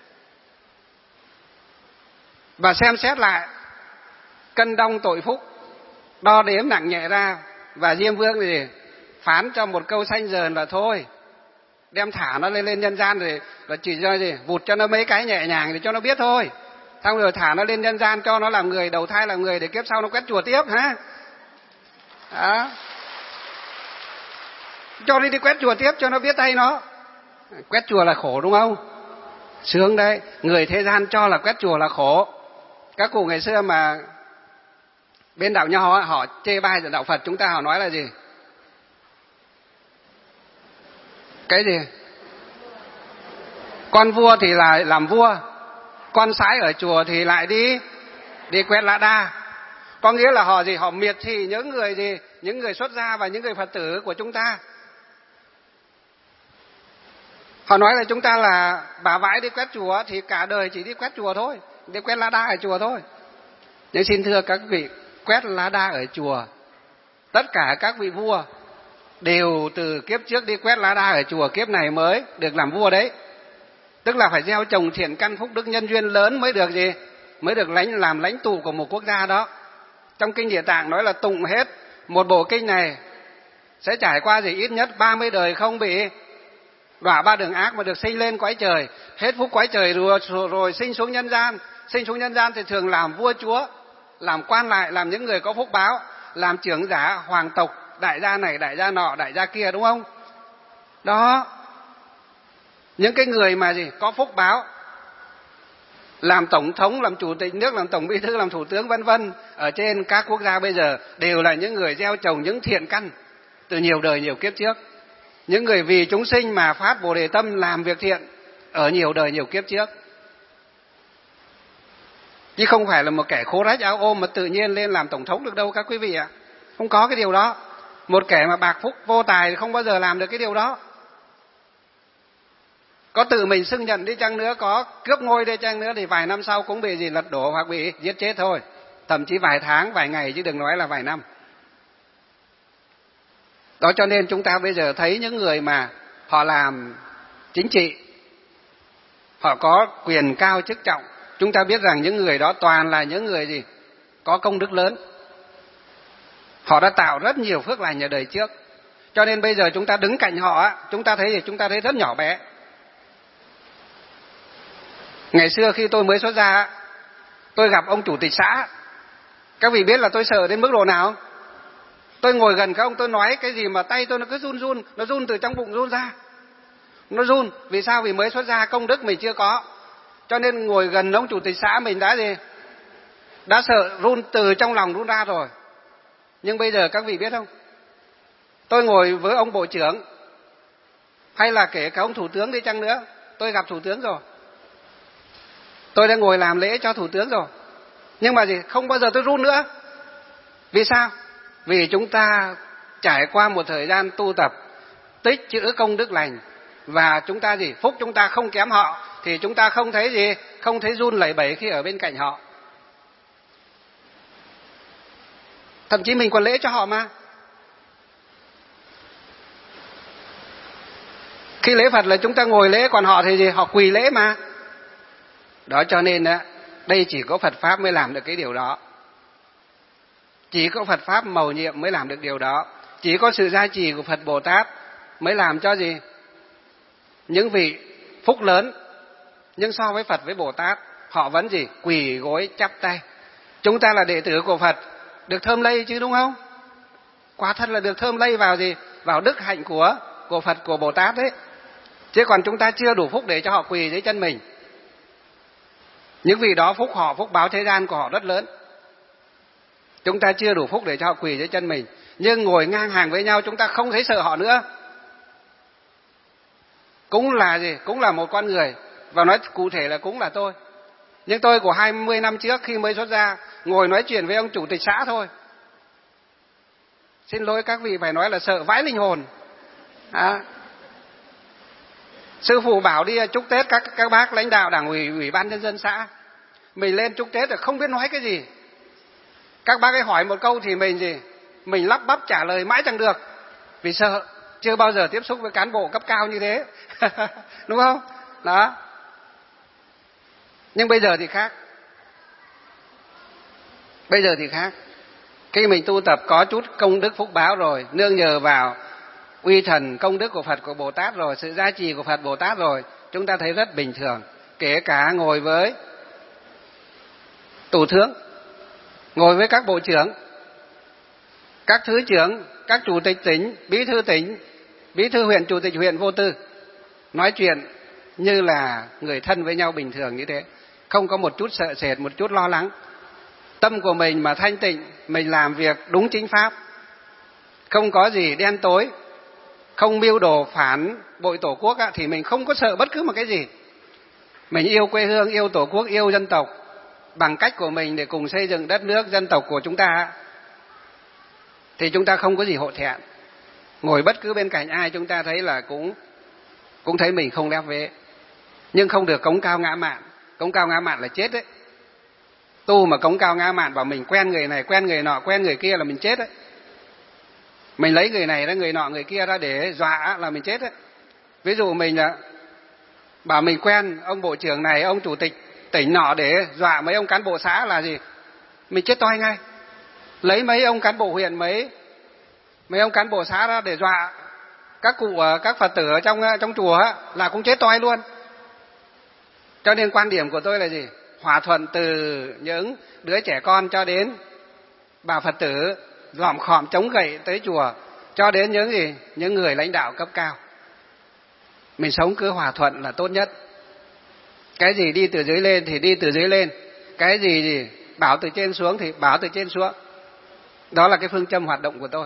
B: Và xem xét lại cân đong tội phúc, đo đếm nặng nhẹ ra, và Diêm Vương thì phán cho một câu xanh dờn là thôi, đem thả nó lên lên nhân gian rồi, và chỉ cho gì vụt cho nó mấy cái nhẹ nhàng để cho nó biết thôi. Xong rồi thả nó lên nhân gian cho nó làm người, đầu thai làm người để kiếp sau nó quét chùa tiếp ha. Đó. Cho đi đi quét chùa tiếp cho nó biết tay nó. Quét chùa là khổ đúng không? Sướng đấy. Người thế gian cho là quét chùa là khổ. Các cụ ngày xưa mà bên đạo Nho họ, họ chê bai đạo Phật chúng ta, họ nói là gì? Cái gì? Con vua thì là làm vua, con sái ở chùa thì lại đi đi quét lã đa. Có nghĩa là họ gì? Họ miệt thị những người gì? Những người xuất gia và những người Phật tử của chúng ta. Họ nói là chúng ta là bà vãi đi quét chùa thì cả đời chỉ đi quét chùa thôi, đi quét lá đa ở chùa thôi. Nhưng xin thưa các vị, quét lá đa ở chùa, tất cả các vị vua đều từ kiếp trước đi quét lá đa ở chùa, kiếp này mới được làm vua đấy. Tức là phải gieo trồng thiện căn phúc đức nhân duyên lớn mới được gì? Mới được lãnh làm lãnh tụ của một quốc gia đó. Trong kinh Địa Tạng nói là tụng hết một bộ kinh này sẽ trải qua gì ít nhất ba mươi đời không bị đọa ba đường ác mà được sinh lên cõi trời. Hết phúc cõi trời rồi, rồi, rồi sinh xuống nhân gian. Sinh xuống nhân gian thì thường làm vua chúa, làm quan lại, làm những người có phúc báo, làm trưởng giả, hoàng tộc, đại gia này, đại gia nọ, đại gia kia, đúng không? Đó. Những cái người mà gì có phúc báo, làm tổng thống, làm chủ tịch nước, làm tổng bí thư, làm thủ tướng vân vân ở trên các quốc gia bây giờ đều là những người gieo trồng những thiện căn từ nhiều đời nhiều kiếp trước. Những người vì chúng sinh mà phát Bồ Đề tâm làm việc thiện ở nhiều đời nhiều kiếp trước. Chứ không phải là một kẻ khố rách áo ôm mà tự nhiên lên làm tổng thống được đâu các quý vị ạ. Không có cái điều đó. Một kẻ mà bạc phúc vô tài không bao giờ làm được cái điều đó. Có tự mình xưng nhận đi chăng nữa, có cướp ngôi đi chăng nữa thì vài năm sau cũng bị gì lật đổ hoặc bị giết chết thôi. Thậm chí vài tháng, vài ngày chứ đừng nói là vài năm. Đó cho nên chúng ta bây giờ thấy những người mà họ làm chính trị, họ có quyền cao chức trọng, chúng ta biết rằng những người đó toàn là những người gì? Có công đức lớn. Họ đã tạo rất nhiều phước lành ở đời trước. Cho nên bây giờ chúng ta đứng cạnh họ, chúng ta thấy gì? Chúng ta thấy rất nhỏ bé. Ngày xưa khi tôi mới xuất gia, tôi gặp ông chủ tịch xã. Các vị biết là tôi sợ đến mức độ nào không? Tôi ngồi gần các ông, tôi nói cái gì mà tay tôi nó cứ run run, nó run từ trong bụng run ra. Nó run, vì sao? Vì mới xuất gia công đức mình chưa có. Cho nên ngồi gần ông chủ tịch xã mình đã gì? Đã sợ run từ trong lòng run ra rồi. Nhưng bây giờ các vị biết không? Tôi ngồi với ông bộ trưởng, hay là kể cả ông thủ tướng đi chăng nữa, tôi gặp thủ tướng rồi. Tôi đã ngồi làm lễ cho thủ tướng rồi. Nhưng mà gì? Không bao giờ tôi run nữa. Vì sao? Vì chúng ta trải qua một thời gian tu tập, tích trữ công đức lành, và chúng ta gì? Phúc chúng ta không kém họ, thì chúng ta không thấy gì? Không thấy run lẩy bẩy khi ở bên cạnh họ. Thậm chí mình còn lễ cho họ mà. Khi lễ Phật là chúng ta ngồi lễ, còn họ thì gì? Họ quỳ lễ mà. Đó cho nên đó, đây chỉ có Phật Pháp mới làm được cái điều đó. Chỉ có Phật Pháp mầu nhiệm mới làm được điều đó. Chỉ có sự gia trì của Phật Bồ Tát mới làm cho gì? Những vị phúc lớn, nhưng so với Phật với Bồ Tát, họ vẫn gì? Quỳ gối chắp tay. Chúng ta là đệ tử của Phật, được thơm lây chứ đúng không? Quả thật là được thơm lây vào gì? Vào đức hạnh của, của Phật, của Bồ Tát đấy. Chứ còn chúng ta chưa đủ phúc để cho họ quỳ dưới chân mình. Những vị đó phúc họ, phúc báo thế gian của họ rất lớn. Chúng ta chưa đủ phúc để cho họ quỳ dưới chân mình. Nhưng ngồi ngang hàng với nhau chúng ta không thấy sợ họ nữa. Cũng là gì? Cũng là một con người. và nói cụ thể là cũng là tôi. Nhưng tôi của hai mươi năm trước khi mới xuất gia, ngồi nói chuyện với ông chủ tịch xã thôi. Xin lỗi các vị phải nói là sợ vãi linh hồn. À, sư phụ bảo đi chúc Tết các các bác lãnh đạo đảng ủy, ủy ban nhân dân xã. Mình lên chúc Tết là không biết nói cái gì. Các bác ấy hỏi một câu thì mình gì? Mình lắp bắp trả lời mãi chẳng được. Vì sợ, chưa bao giờ tiếp xúc với cán bộ cấp cao như thế. Đúng không? Đó. Nhưng bây giờ thì khác. Bây giờ thì khác. Khi mình tu tập có chút công đức phúc báo rồi, nương nhờ vào uy thần công đức của Phật, của Bồ Tát rồi, sự gia trì của Phật Bồ Tát rồi, chúng ta thấy rất bình thường. Kể cả ngồi với thủ tướng, ngồi với các bộ trưởng, các thứ trưởng, các chủ tịch tỉnh, bí thư tỉnh, bí thư huyện, chủ tịch huyện vô tư, nói chuyện như là người thân với nhau bình thường như thế, không có một chút sợ sệt, một chút lo lắng. Tâm của mình mà thanh tịnh, mình làm việc đúng chính pháp, không có gì đen tối, không mưu đồ phản bội tổ quốc á, thì mình không có sợ bất cứ một cái gì. Mình yêu quê hương, yêu tổ quốc, yêu dân tộc bằng cách của mình để cùng xây dựng đất nước dân tộc của chúng ta, thì chúng ta không có gì hổ thẹn. Ngồi bất cứ bên cạnh ai chúng ta thấy là cũng cũng thấy mình không lép vế. Nhưng không được cống cao ngã mạn. Cống cao ngã mạn là chết đấy. Tu mà cống cao ngã mạn bảo mình quen người này, quen người nọ, quen người kia là mình chết đấy. Mình lấy người này ra, người nọ, người kia ra để dọa là mình chết đấy. Ví dụ mình là bảo mình quen ông bộ trưởng này, ông chủ tịch tỉnh nọ để dọa mấy ông cán bộ xã là gì? Mình chết toi ngay. Lấy mấy ông cán bộ huyện, mấy mấy ông cán bộ xã ra để dọa các cụ, các Phật tử ở trong trong chùa là cũng chết toi luôn. Cho nên quan điểm của tôi là gì? Hòa thuận từ những đứa trẻ con cho đến bà Phật tử lỏm khòm chống gậy tới chùa, cho đến những gì? Những người lãnh đạo cấp cao. Mình sống cứ hòa thuận là tốt nhất. Cái gì đi từ dưới lên thì đi từ dưới lên. Cái gì gì bảo từ trên xuống thì bảo từ trên xuống. Đó là cái phương châm hoạt động của tôi.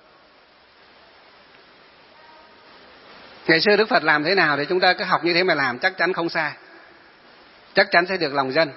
B: Ngày xưa Đức Phật làm thế nào thì chúng ta cứ học như thế mà làm, chắc chắn không sai. Chắc chắn sẽ được lòng dân.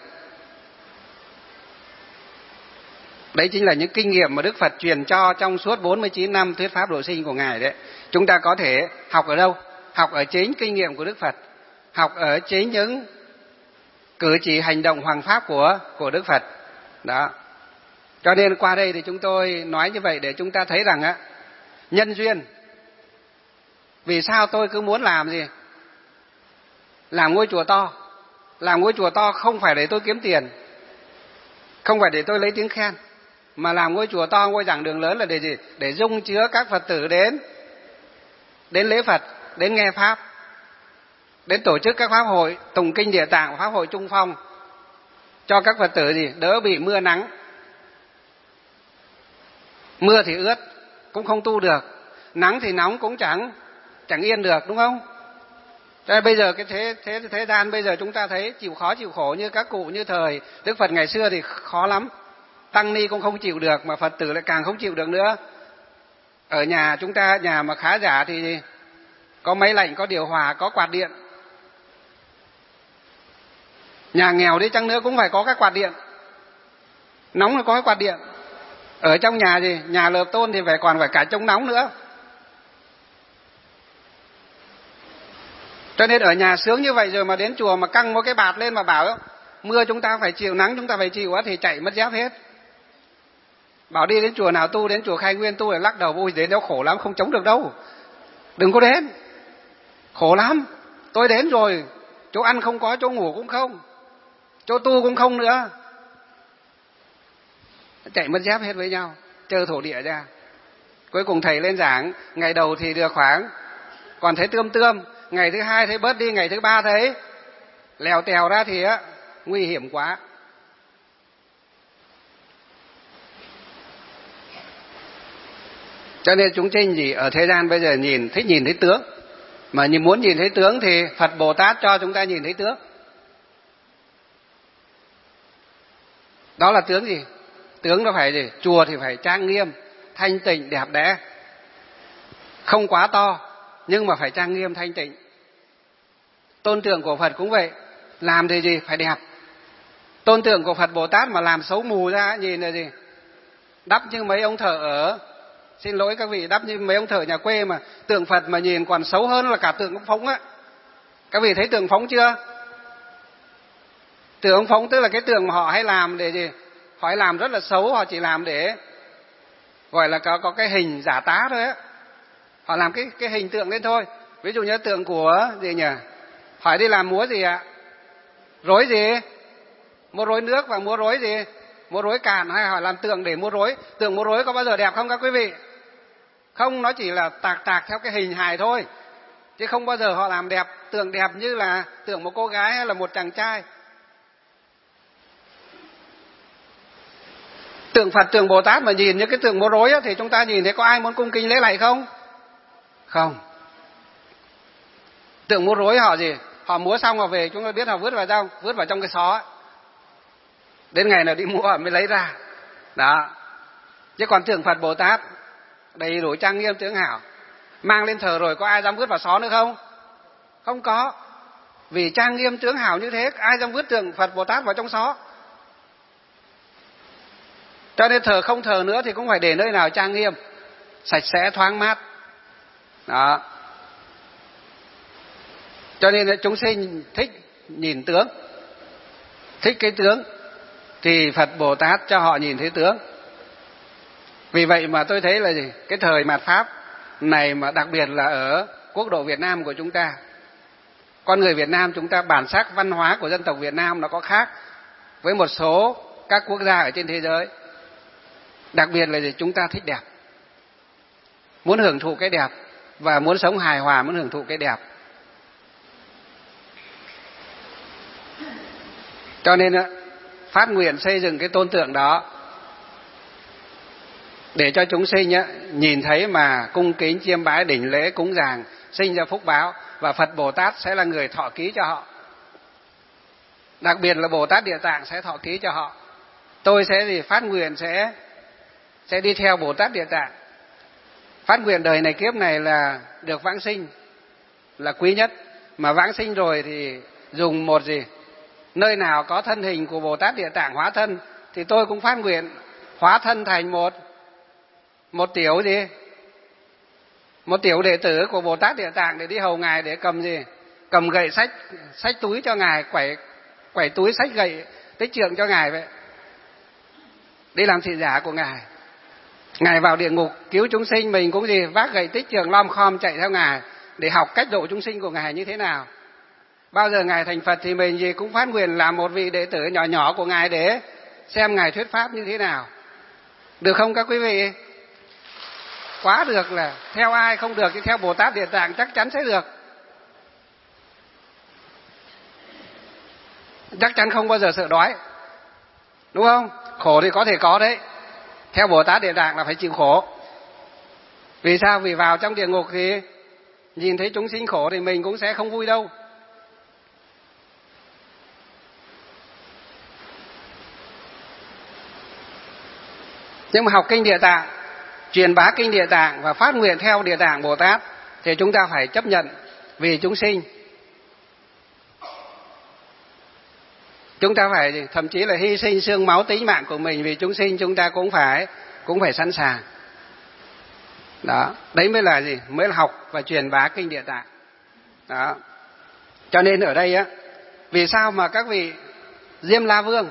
B: Đấy chính là những kinh nghiệm mà Đức Phật truyền cho trong suốt bốn mươi chín năm thuyết pháp độ sinh của Ngài đấy. Chúng ta có thể học ở đâu? Học ở chính kinh nghiệm của Đức Phật. Học ở chính những cử chỉ hành động hoằng pháp của, của Đức Phật. Đó. Cho nên qua đây thì chúng tôi nói như vậy để chúng ta thấy rằng á, nhân duyên. Vì sao tôi cứ muốn làm gì? Làm ngôi chùa to. Làm ngôi chùa to không phải để tôi kiếm tiền, không phải để tôi lấy tiếng khen, mà làm ngôi chùa to, ngôi giảng đường lớn là để gì? Để dung chứa các Phật tử đến đến lễ Phật, đến nghe Pháp, đến tổ chức các pháp hội tùng kinh Địa Tạng, pháp hội Trung Phong, cho các Phật tử gì? Đỡ bị mưa nắng. Mưa thì ướt cũng không tu được, nắng thì nóng cũng chẳng chẳng yên được, đúng không? Cho nên bây giờ cái thế thế thế gian bây giờ chúng ta thấy chịu khó chịu khổ như các cụ như thời Đức Phật ngày xưa thì khó lắm. Tăng ni cũng không chịu được, mà Phật tử lại càng không chịu được nữa. Ở nhà chúng ta, nhà mà khá giả thì có máy lạnh, có điều hòa, có quạt điện. Nhà nghèo đi chăng nữa cũng phải có các quạt điện. Nóng là có cái quạt điện. Ở trong nhà gì? Nhà lợp tôn thì phải còn phải cả chống nóng nữa. Cho nên ở nhà sướng như vậy rồi mà đến chùa mà căng một cái bạt lên mà bảo mưa chúng ta phải chịu, nắng chúng ta phải chịu thì chạy mất dép hết. Bảo đi đến chùa nào tu, đến chùa Khai Nguyên tu là lắc đầu, ôi đến đó khổ lắm, không chống được đâu. Đừng có đến. Khổ lắm. Tôi đến rồi, chỗ ăn không có, chỗ ngủ cũng không, chỗ tu cũng không nữa. Chạy mất dép hết với nhau, chơi thổ địa ra. Cuối cùng thầy lên giảng, ngày đầu thì được khoảng còn thấy tươm tươm, ngày thứ hai thấy bớt đi, ngày thứ ba thấy lèo tèo ra thì á, nguy hiểm quá. Cho nên chúng sinh gì ở thế gian bây giờ nhìn thích nhìn thấy tướng, mà như muốn nhìn thấy tướng thì Phật Bồ Tát cho chúng ta nhìn thấy tướng. Đó là tướng gì? Tướng nó phải gì? Chùa thì phải trang nghiêm, thanh tịnh, đẹp đẽ, không quá to nhưng mà phải trang nghiêm thanh tịnh. tôn tượng của Phật cũng vậy, làm thì gì phải đẹp. Tôn tượng của Phật Bồ Tát mà làm xấu mù ra nhìn là gì, đắp như mấy ông thợ ở, xin lỗi các vị, đắp như mấy ông thợ nhà quê mà tượng Phật mà nhìn còn xấu hơn là cả tượng ông Phóng á. Các vị thấy tượng Phóng chưa? Tượng ông Phóng tức là cái tượng mà họ hay làm để gì, họ hay làm rất là xấu, họ chỉ làm để gọi là có có cái hình giả tá thôi á, họ làm cái cái hình tượng lên thôi. Ví dụ như tượng của gì nhỉ, hỏi đi làm múa gì ạ? Rối gì? Múa rối nước và múa rối gì? Múa rối cạn, hay họ làm tượng để múa rối. Tượng múa rối có bao giờ đẹp không các quý vị? Không, nó chỉ là tạc tạc theo cái hình hài thôi, chứ không bao giờ họ làm đẹp, tượng đẹp như là tượng một cô gái hay là một chàng trai. Tượng Phật, tượng Bồ Tát mà nhìn như cái tượng múa rối á, thì chúng ta nhìn thấy có ai muốn cung kính lễ lạy không? Không. Tượng múa rối họ gì? Họ múa xong họ về chúng ta biết họ vứt vào đâu? Vứt vào trong cái xó. Đến ngày nào đi mua họ mới lấy ra. Đó. Chứ còn tượng Phật Bồ Tát đầy đủ trang nghiêm tướng hảo, mang lên thờ rồi có ai dám vứt vào xó nữa không? Không có. Vì trang nghiêm tướng hảo như thế, ai dám vứt tượng Phật Bồ Tát vào trong xó? Cho nên thờ không thờ nữa thì cũng phải để nơi nào trang nghiêm, sạch sẽ, thoáng mát. Đó. Cho nên chúng sinh thích nhìn tướng, thích cái tướng, thì Phật Bồ Tát cho họ nhìn thấy tướng. Vì vậy mà tôi thấy là gì? Cái thời mạt Pháp này mà đặc biệt là ở quốc độ Việt Nam của chúng ta, con người Việt Nam chúng ta, bản sắc văn hóa của dân tộc Việt Nam nó có khác với một số các quốc gia ở trên thế giới. Đặc biệt là gì? Chúng ta thích đẹp, muốn hưởng thụ cái đẹp và muốn sống hài hòa, muốn hưởng thụ cái đẹp. Cho nên phát nguyện xây dựng cái tôn tượng đó để cho chúng sinh nhìn thấy mà cung kính chiêm bái, đảnh lễ cúng dường, sinh ra phúc báo, và Phật Bồ Tát sẽ là người thọ ký cho họ. Đặc biệt là Bồ Tát Địa Tạng sẽ thọ ký cho họ. Tôi sẽ gì phát nguyện sẽ sẽ đi theo Bồ Tát Địa Tạng. Phát nguyện đời này kiếp này là được vãng sinh là quý nhất, mà vãng sinh rồi thì dùng một gì, nơi nào có thân hình của Bồ Tát Địa Tạng hóa thân thì tôi cũng phát nguyện hóa thân thành một một tiểu gì, một tiểu đệ tử của Bồ Tát Địa Tạng để đi hầu ngài, để cầm gì, cầm gậy sách sách túi cho ngài, quẩy quẩy túi sách gậy tích trượng cho ngài vậy, đi làm thị giả của ngài. Ngài vào địa ngục cứu chúng sinh, mình cũng gì vác gậy tích trượng lom khom chạy theo ngài để học cách độ chúng sinh của ngài như thế nào. Bao giờ ngài thành Phật thì mình gì cũng phát nguyện làm một vị đệ tử nhỏ nhỏ của ngài để xem ngài thuyết pháp như thế nào. Được không các quý vị? Quá được. Là theo ai không được thì theo Bồ Tát Địa Tạng chắc chắn sẽ được. Chắc chắn không bao giờ sợ đói, đúng không? Khổ thì có thể có đấy, theo Bồ Tát Địa Tạng là phải chịu khổ. Vì sao? Vì vào trong địa ngục thì nhìn thấy chúng sinh khổ thì mình cũng sẽ không vui đâu. Nhưng mà học kinh Địa Tạng, truyền bá kinh Địa Tạng và phát nguyện theo Địa Tạng Bồ Tát thì chúng ta phải chấp nhận vì chúng sinh. Chúng ta phải thậm chí là hy sinh xương máu tính mạng của mình vì chúng sinh, chúng ta cũng phải cũng phải sẵn sàng. Đó, đấy mới là gì? Mới là học và truyền bá kinh Địa Tạng. Đó. Cho nên ở đây á, vì sao mà các vị Diêm La Vương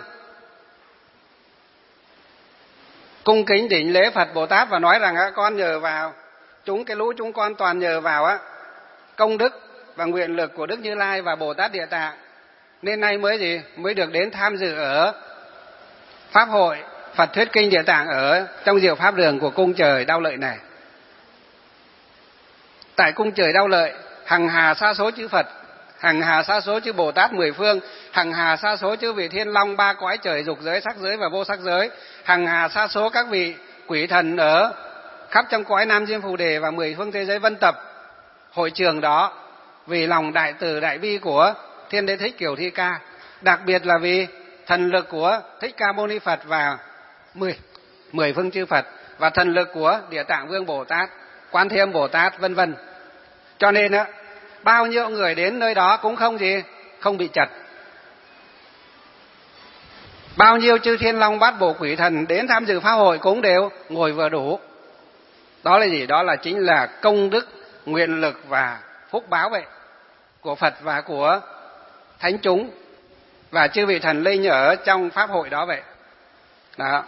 B: cung kính đảnh lễ Phật Bồ Tát và nói rằng á, con nhờ vào chúng cái lũ chúng con toàn nhờ vào á công đức và nguyện lực của Đức Như Lai và Bồ Tát Địa Tạng, nên nay mới gì mới được đến tham dự ở pháp hội Phật thuyết kinh Địa Tạng ở trong diệu pháp đường của cung trời Đau Lợi này. Tại cung trời Đau Lợi, hằng hà sa số chư Phật, hằng hà sa số chư Bồ Tát mười phương, hằng hà sa số chư vị thiên long ba cõi trời, dục giới, sắc giới và vô sắc giới, hằng hà sa số các vị quỷ thần ở khắp trong cõi Nam Diêm Phù Đề và mười phương thế giới vân tập hội trường đó, vì lòng đại từ đại bi của Thiên Đế Thích Kiểu Thi Ca, đặc biệt là vì thần lực của Thích Ca Mâu Ni Phật và mười mười phương chư Phật, và thần lực của Địa Tạng Vương Bồ Tát, Quan Thế Âm Bồ Tát, vân vân. Cho nên á, bao nhiêu người đến nơi đó cũng không gì, không bị chật. Bao nhiêu chư thiên long bát bộ quỷ thần đến tham dự pháp hội cũng đều ngồi vừa đủ. Đó là gì? Đó là chính là công đức, nguyện lực và phúc báo vậy, của Phật và của thánh chúng và chư vị thần linh ở trong pháp hội đó vậy. Đó.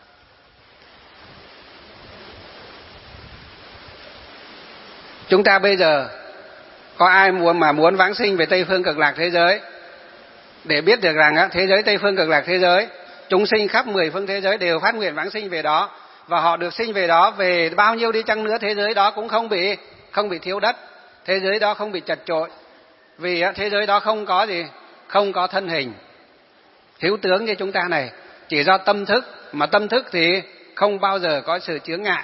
B: Chúng ta bây giờ có ai muốn mà muốn vãng sinh về Tây phương Cực Lạc thế giới, để biết được rằng á, thế giới Tây phương Cực Lạc thế giới, chúng sinh khắp mười phương thế giới đều phát nguyện vãng sinh về đó, và họ được sinh về đó, về bao nhiêu đi chăng nữa thế giới đó cũng không bị không bị thiếu đất, thế giới đó không bị chật chội, vì á, thế giới đó không có gì, không có thân hình thiếu tướng như chúng ta này, chỉ do tâm thức, mà tâm thức thì không bao giờ có sự chướng ngại,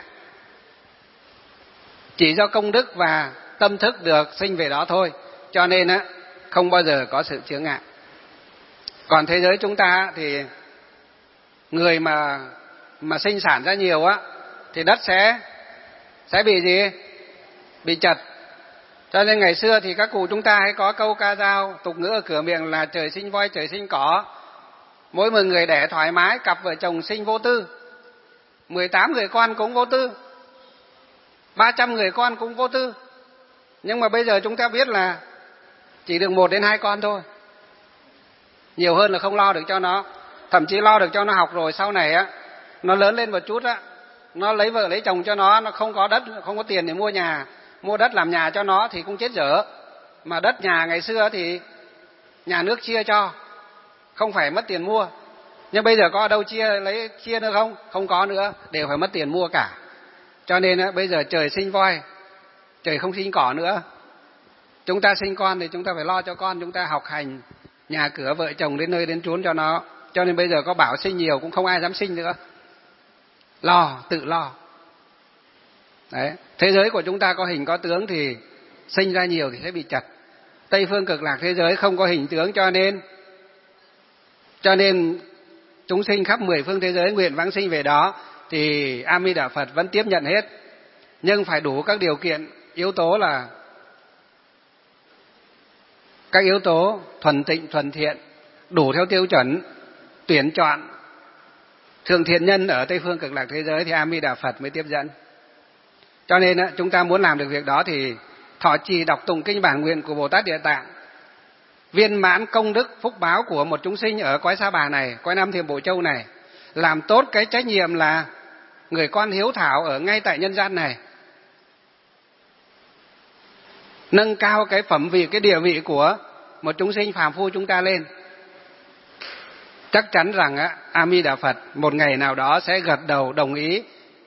B: chỉ do công đức và tâm thức được sinh về đó thôi, cho nên á không bao giờ có sự chướng ngại. Còn thế giới chúng ta thì người mà mà sinh sản ra nhiều á thì đất sẽ sẽ bị gì? Bị chật. Cho nên ngày xưa thì các cụ chúng ta hay có câu ca dao tục ngữ ở cửa miệng là trời sinh voi trời sinh cỏ. Mỗi một người đẻ thoải mái, cặp vợ chồng sinh vô tư. mười tám người con cũng vô tư. ba trăm người con cũng vô tư. Nhưng mà bây giờ chúng ta biết là chỉ được một đến hai con thôi. Nhiều hơn là không lo được cho nó. Thậm chí lo được cho nó học rồi sau này á, nó lớn lên một chút á, nó lấy vợ lấy chồng cho nó, nó không có đất, không có tiền để mua nhà, mua đất làm nhà cho nó thì cũng chết dở. Mà đất nhà ngày xưa thì nhà nước chia cho, không phải mất tiền mua. Nhưng bây giờ có ở đâu chia lấy chia nữa không? Không có nữa, đều phải mất tiền mua cả. Cho nên á, bây giờ trời sinh voi, trời không sinh cỏ nữa. Chúng ta sinh con thì chúng ta phải lo cho con chúng ta học hành, nhà cửa vợ chồng đến nơi đến chốn cho nó. Cho nên bây giờ có bảo sinh nhiều cũng không ai dám sinh nữa. Lo, tự lo. Đấy. Thế giới của chúng ta có hình có tướng thì sinh ra nhiều thì sẽ bị chật. Tây phương Cực Lạc thế giới không có hình tướng, cho nên cho nên chúng sinh khắp mười phương thế giới nguyện vãng sinh về đó thì A Di Đà Phật vẫn tiếp nhận hết. Nhưng phải đủ các điều kiện, yếu tố là các yếu tố thuần tịnh, thuần thiện, đủ theo tiêu chuẩn tuyển chọn thượng thiện nhân ở Tây phương Cực Lạc thế giới thì A Di Đà Phật mới tiếp dẫn. Cho nên chúng ta muốn làm được việc đó thì thọ trì đọc tụng kinh bản nguyện của Bồ Tát Địa Tạng, viên mãn công đức phúc báo của một chúng sinh ở cõi Sa Bà này, cõi Nam Thiểm Bộ Châu này, làm tốt cái trách nhiệm là người con hiếu thảo ở ngay tại nhân gian này, nâng cao cái phẩm vị, cái địa vị của một chúng sinh phàm phu chúng ta lên. Chắc chắn rằng á, A Di Đà Phật một ngày nào đó sẽ gật đầu đồng ý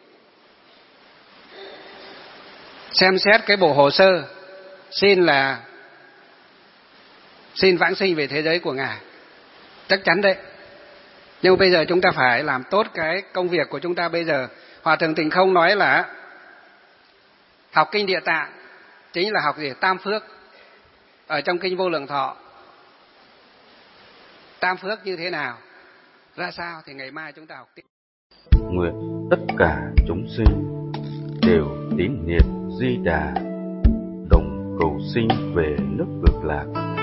B: xem xét cái bộ hồ sơ xin là xin vãng sinh về thế giới của Ngài. Chắc chắn đấy. Nhưng bây giờ chúng ta phải làm tốt cái công việc của chúng ta bây giờ. Hòa Thượng Tịnh Không nói là học kinh Địa Tạng chính là học gì? Tam phước. Ở trong kinh Vô Lượng Thọ, tam phước như thế nào, ra sao thì ngày mai chúng ta học tiếp.
A: Nguyện tất cả chúng sinh đều tín niệm Di Đà, đồng cầu sinh về nước Cực Lạc.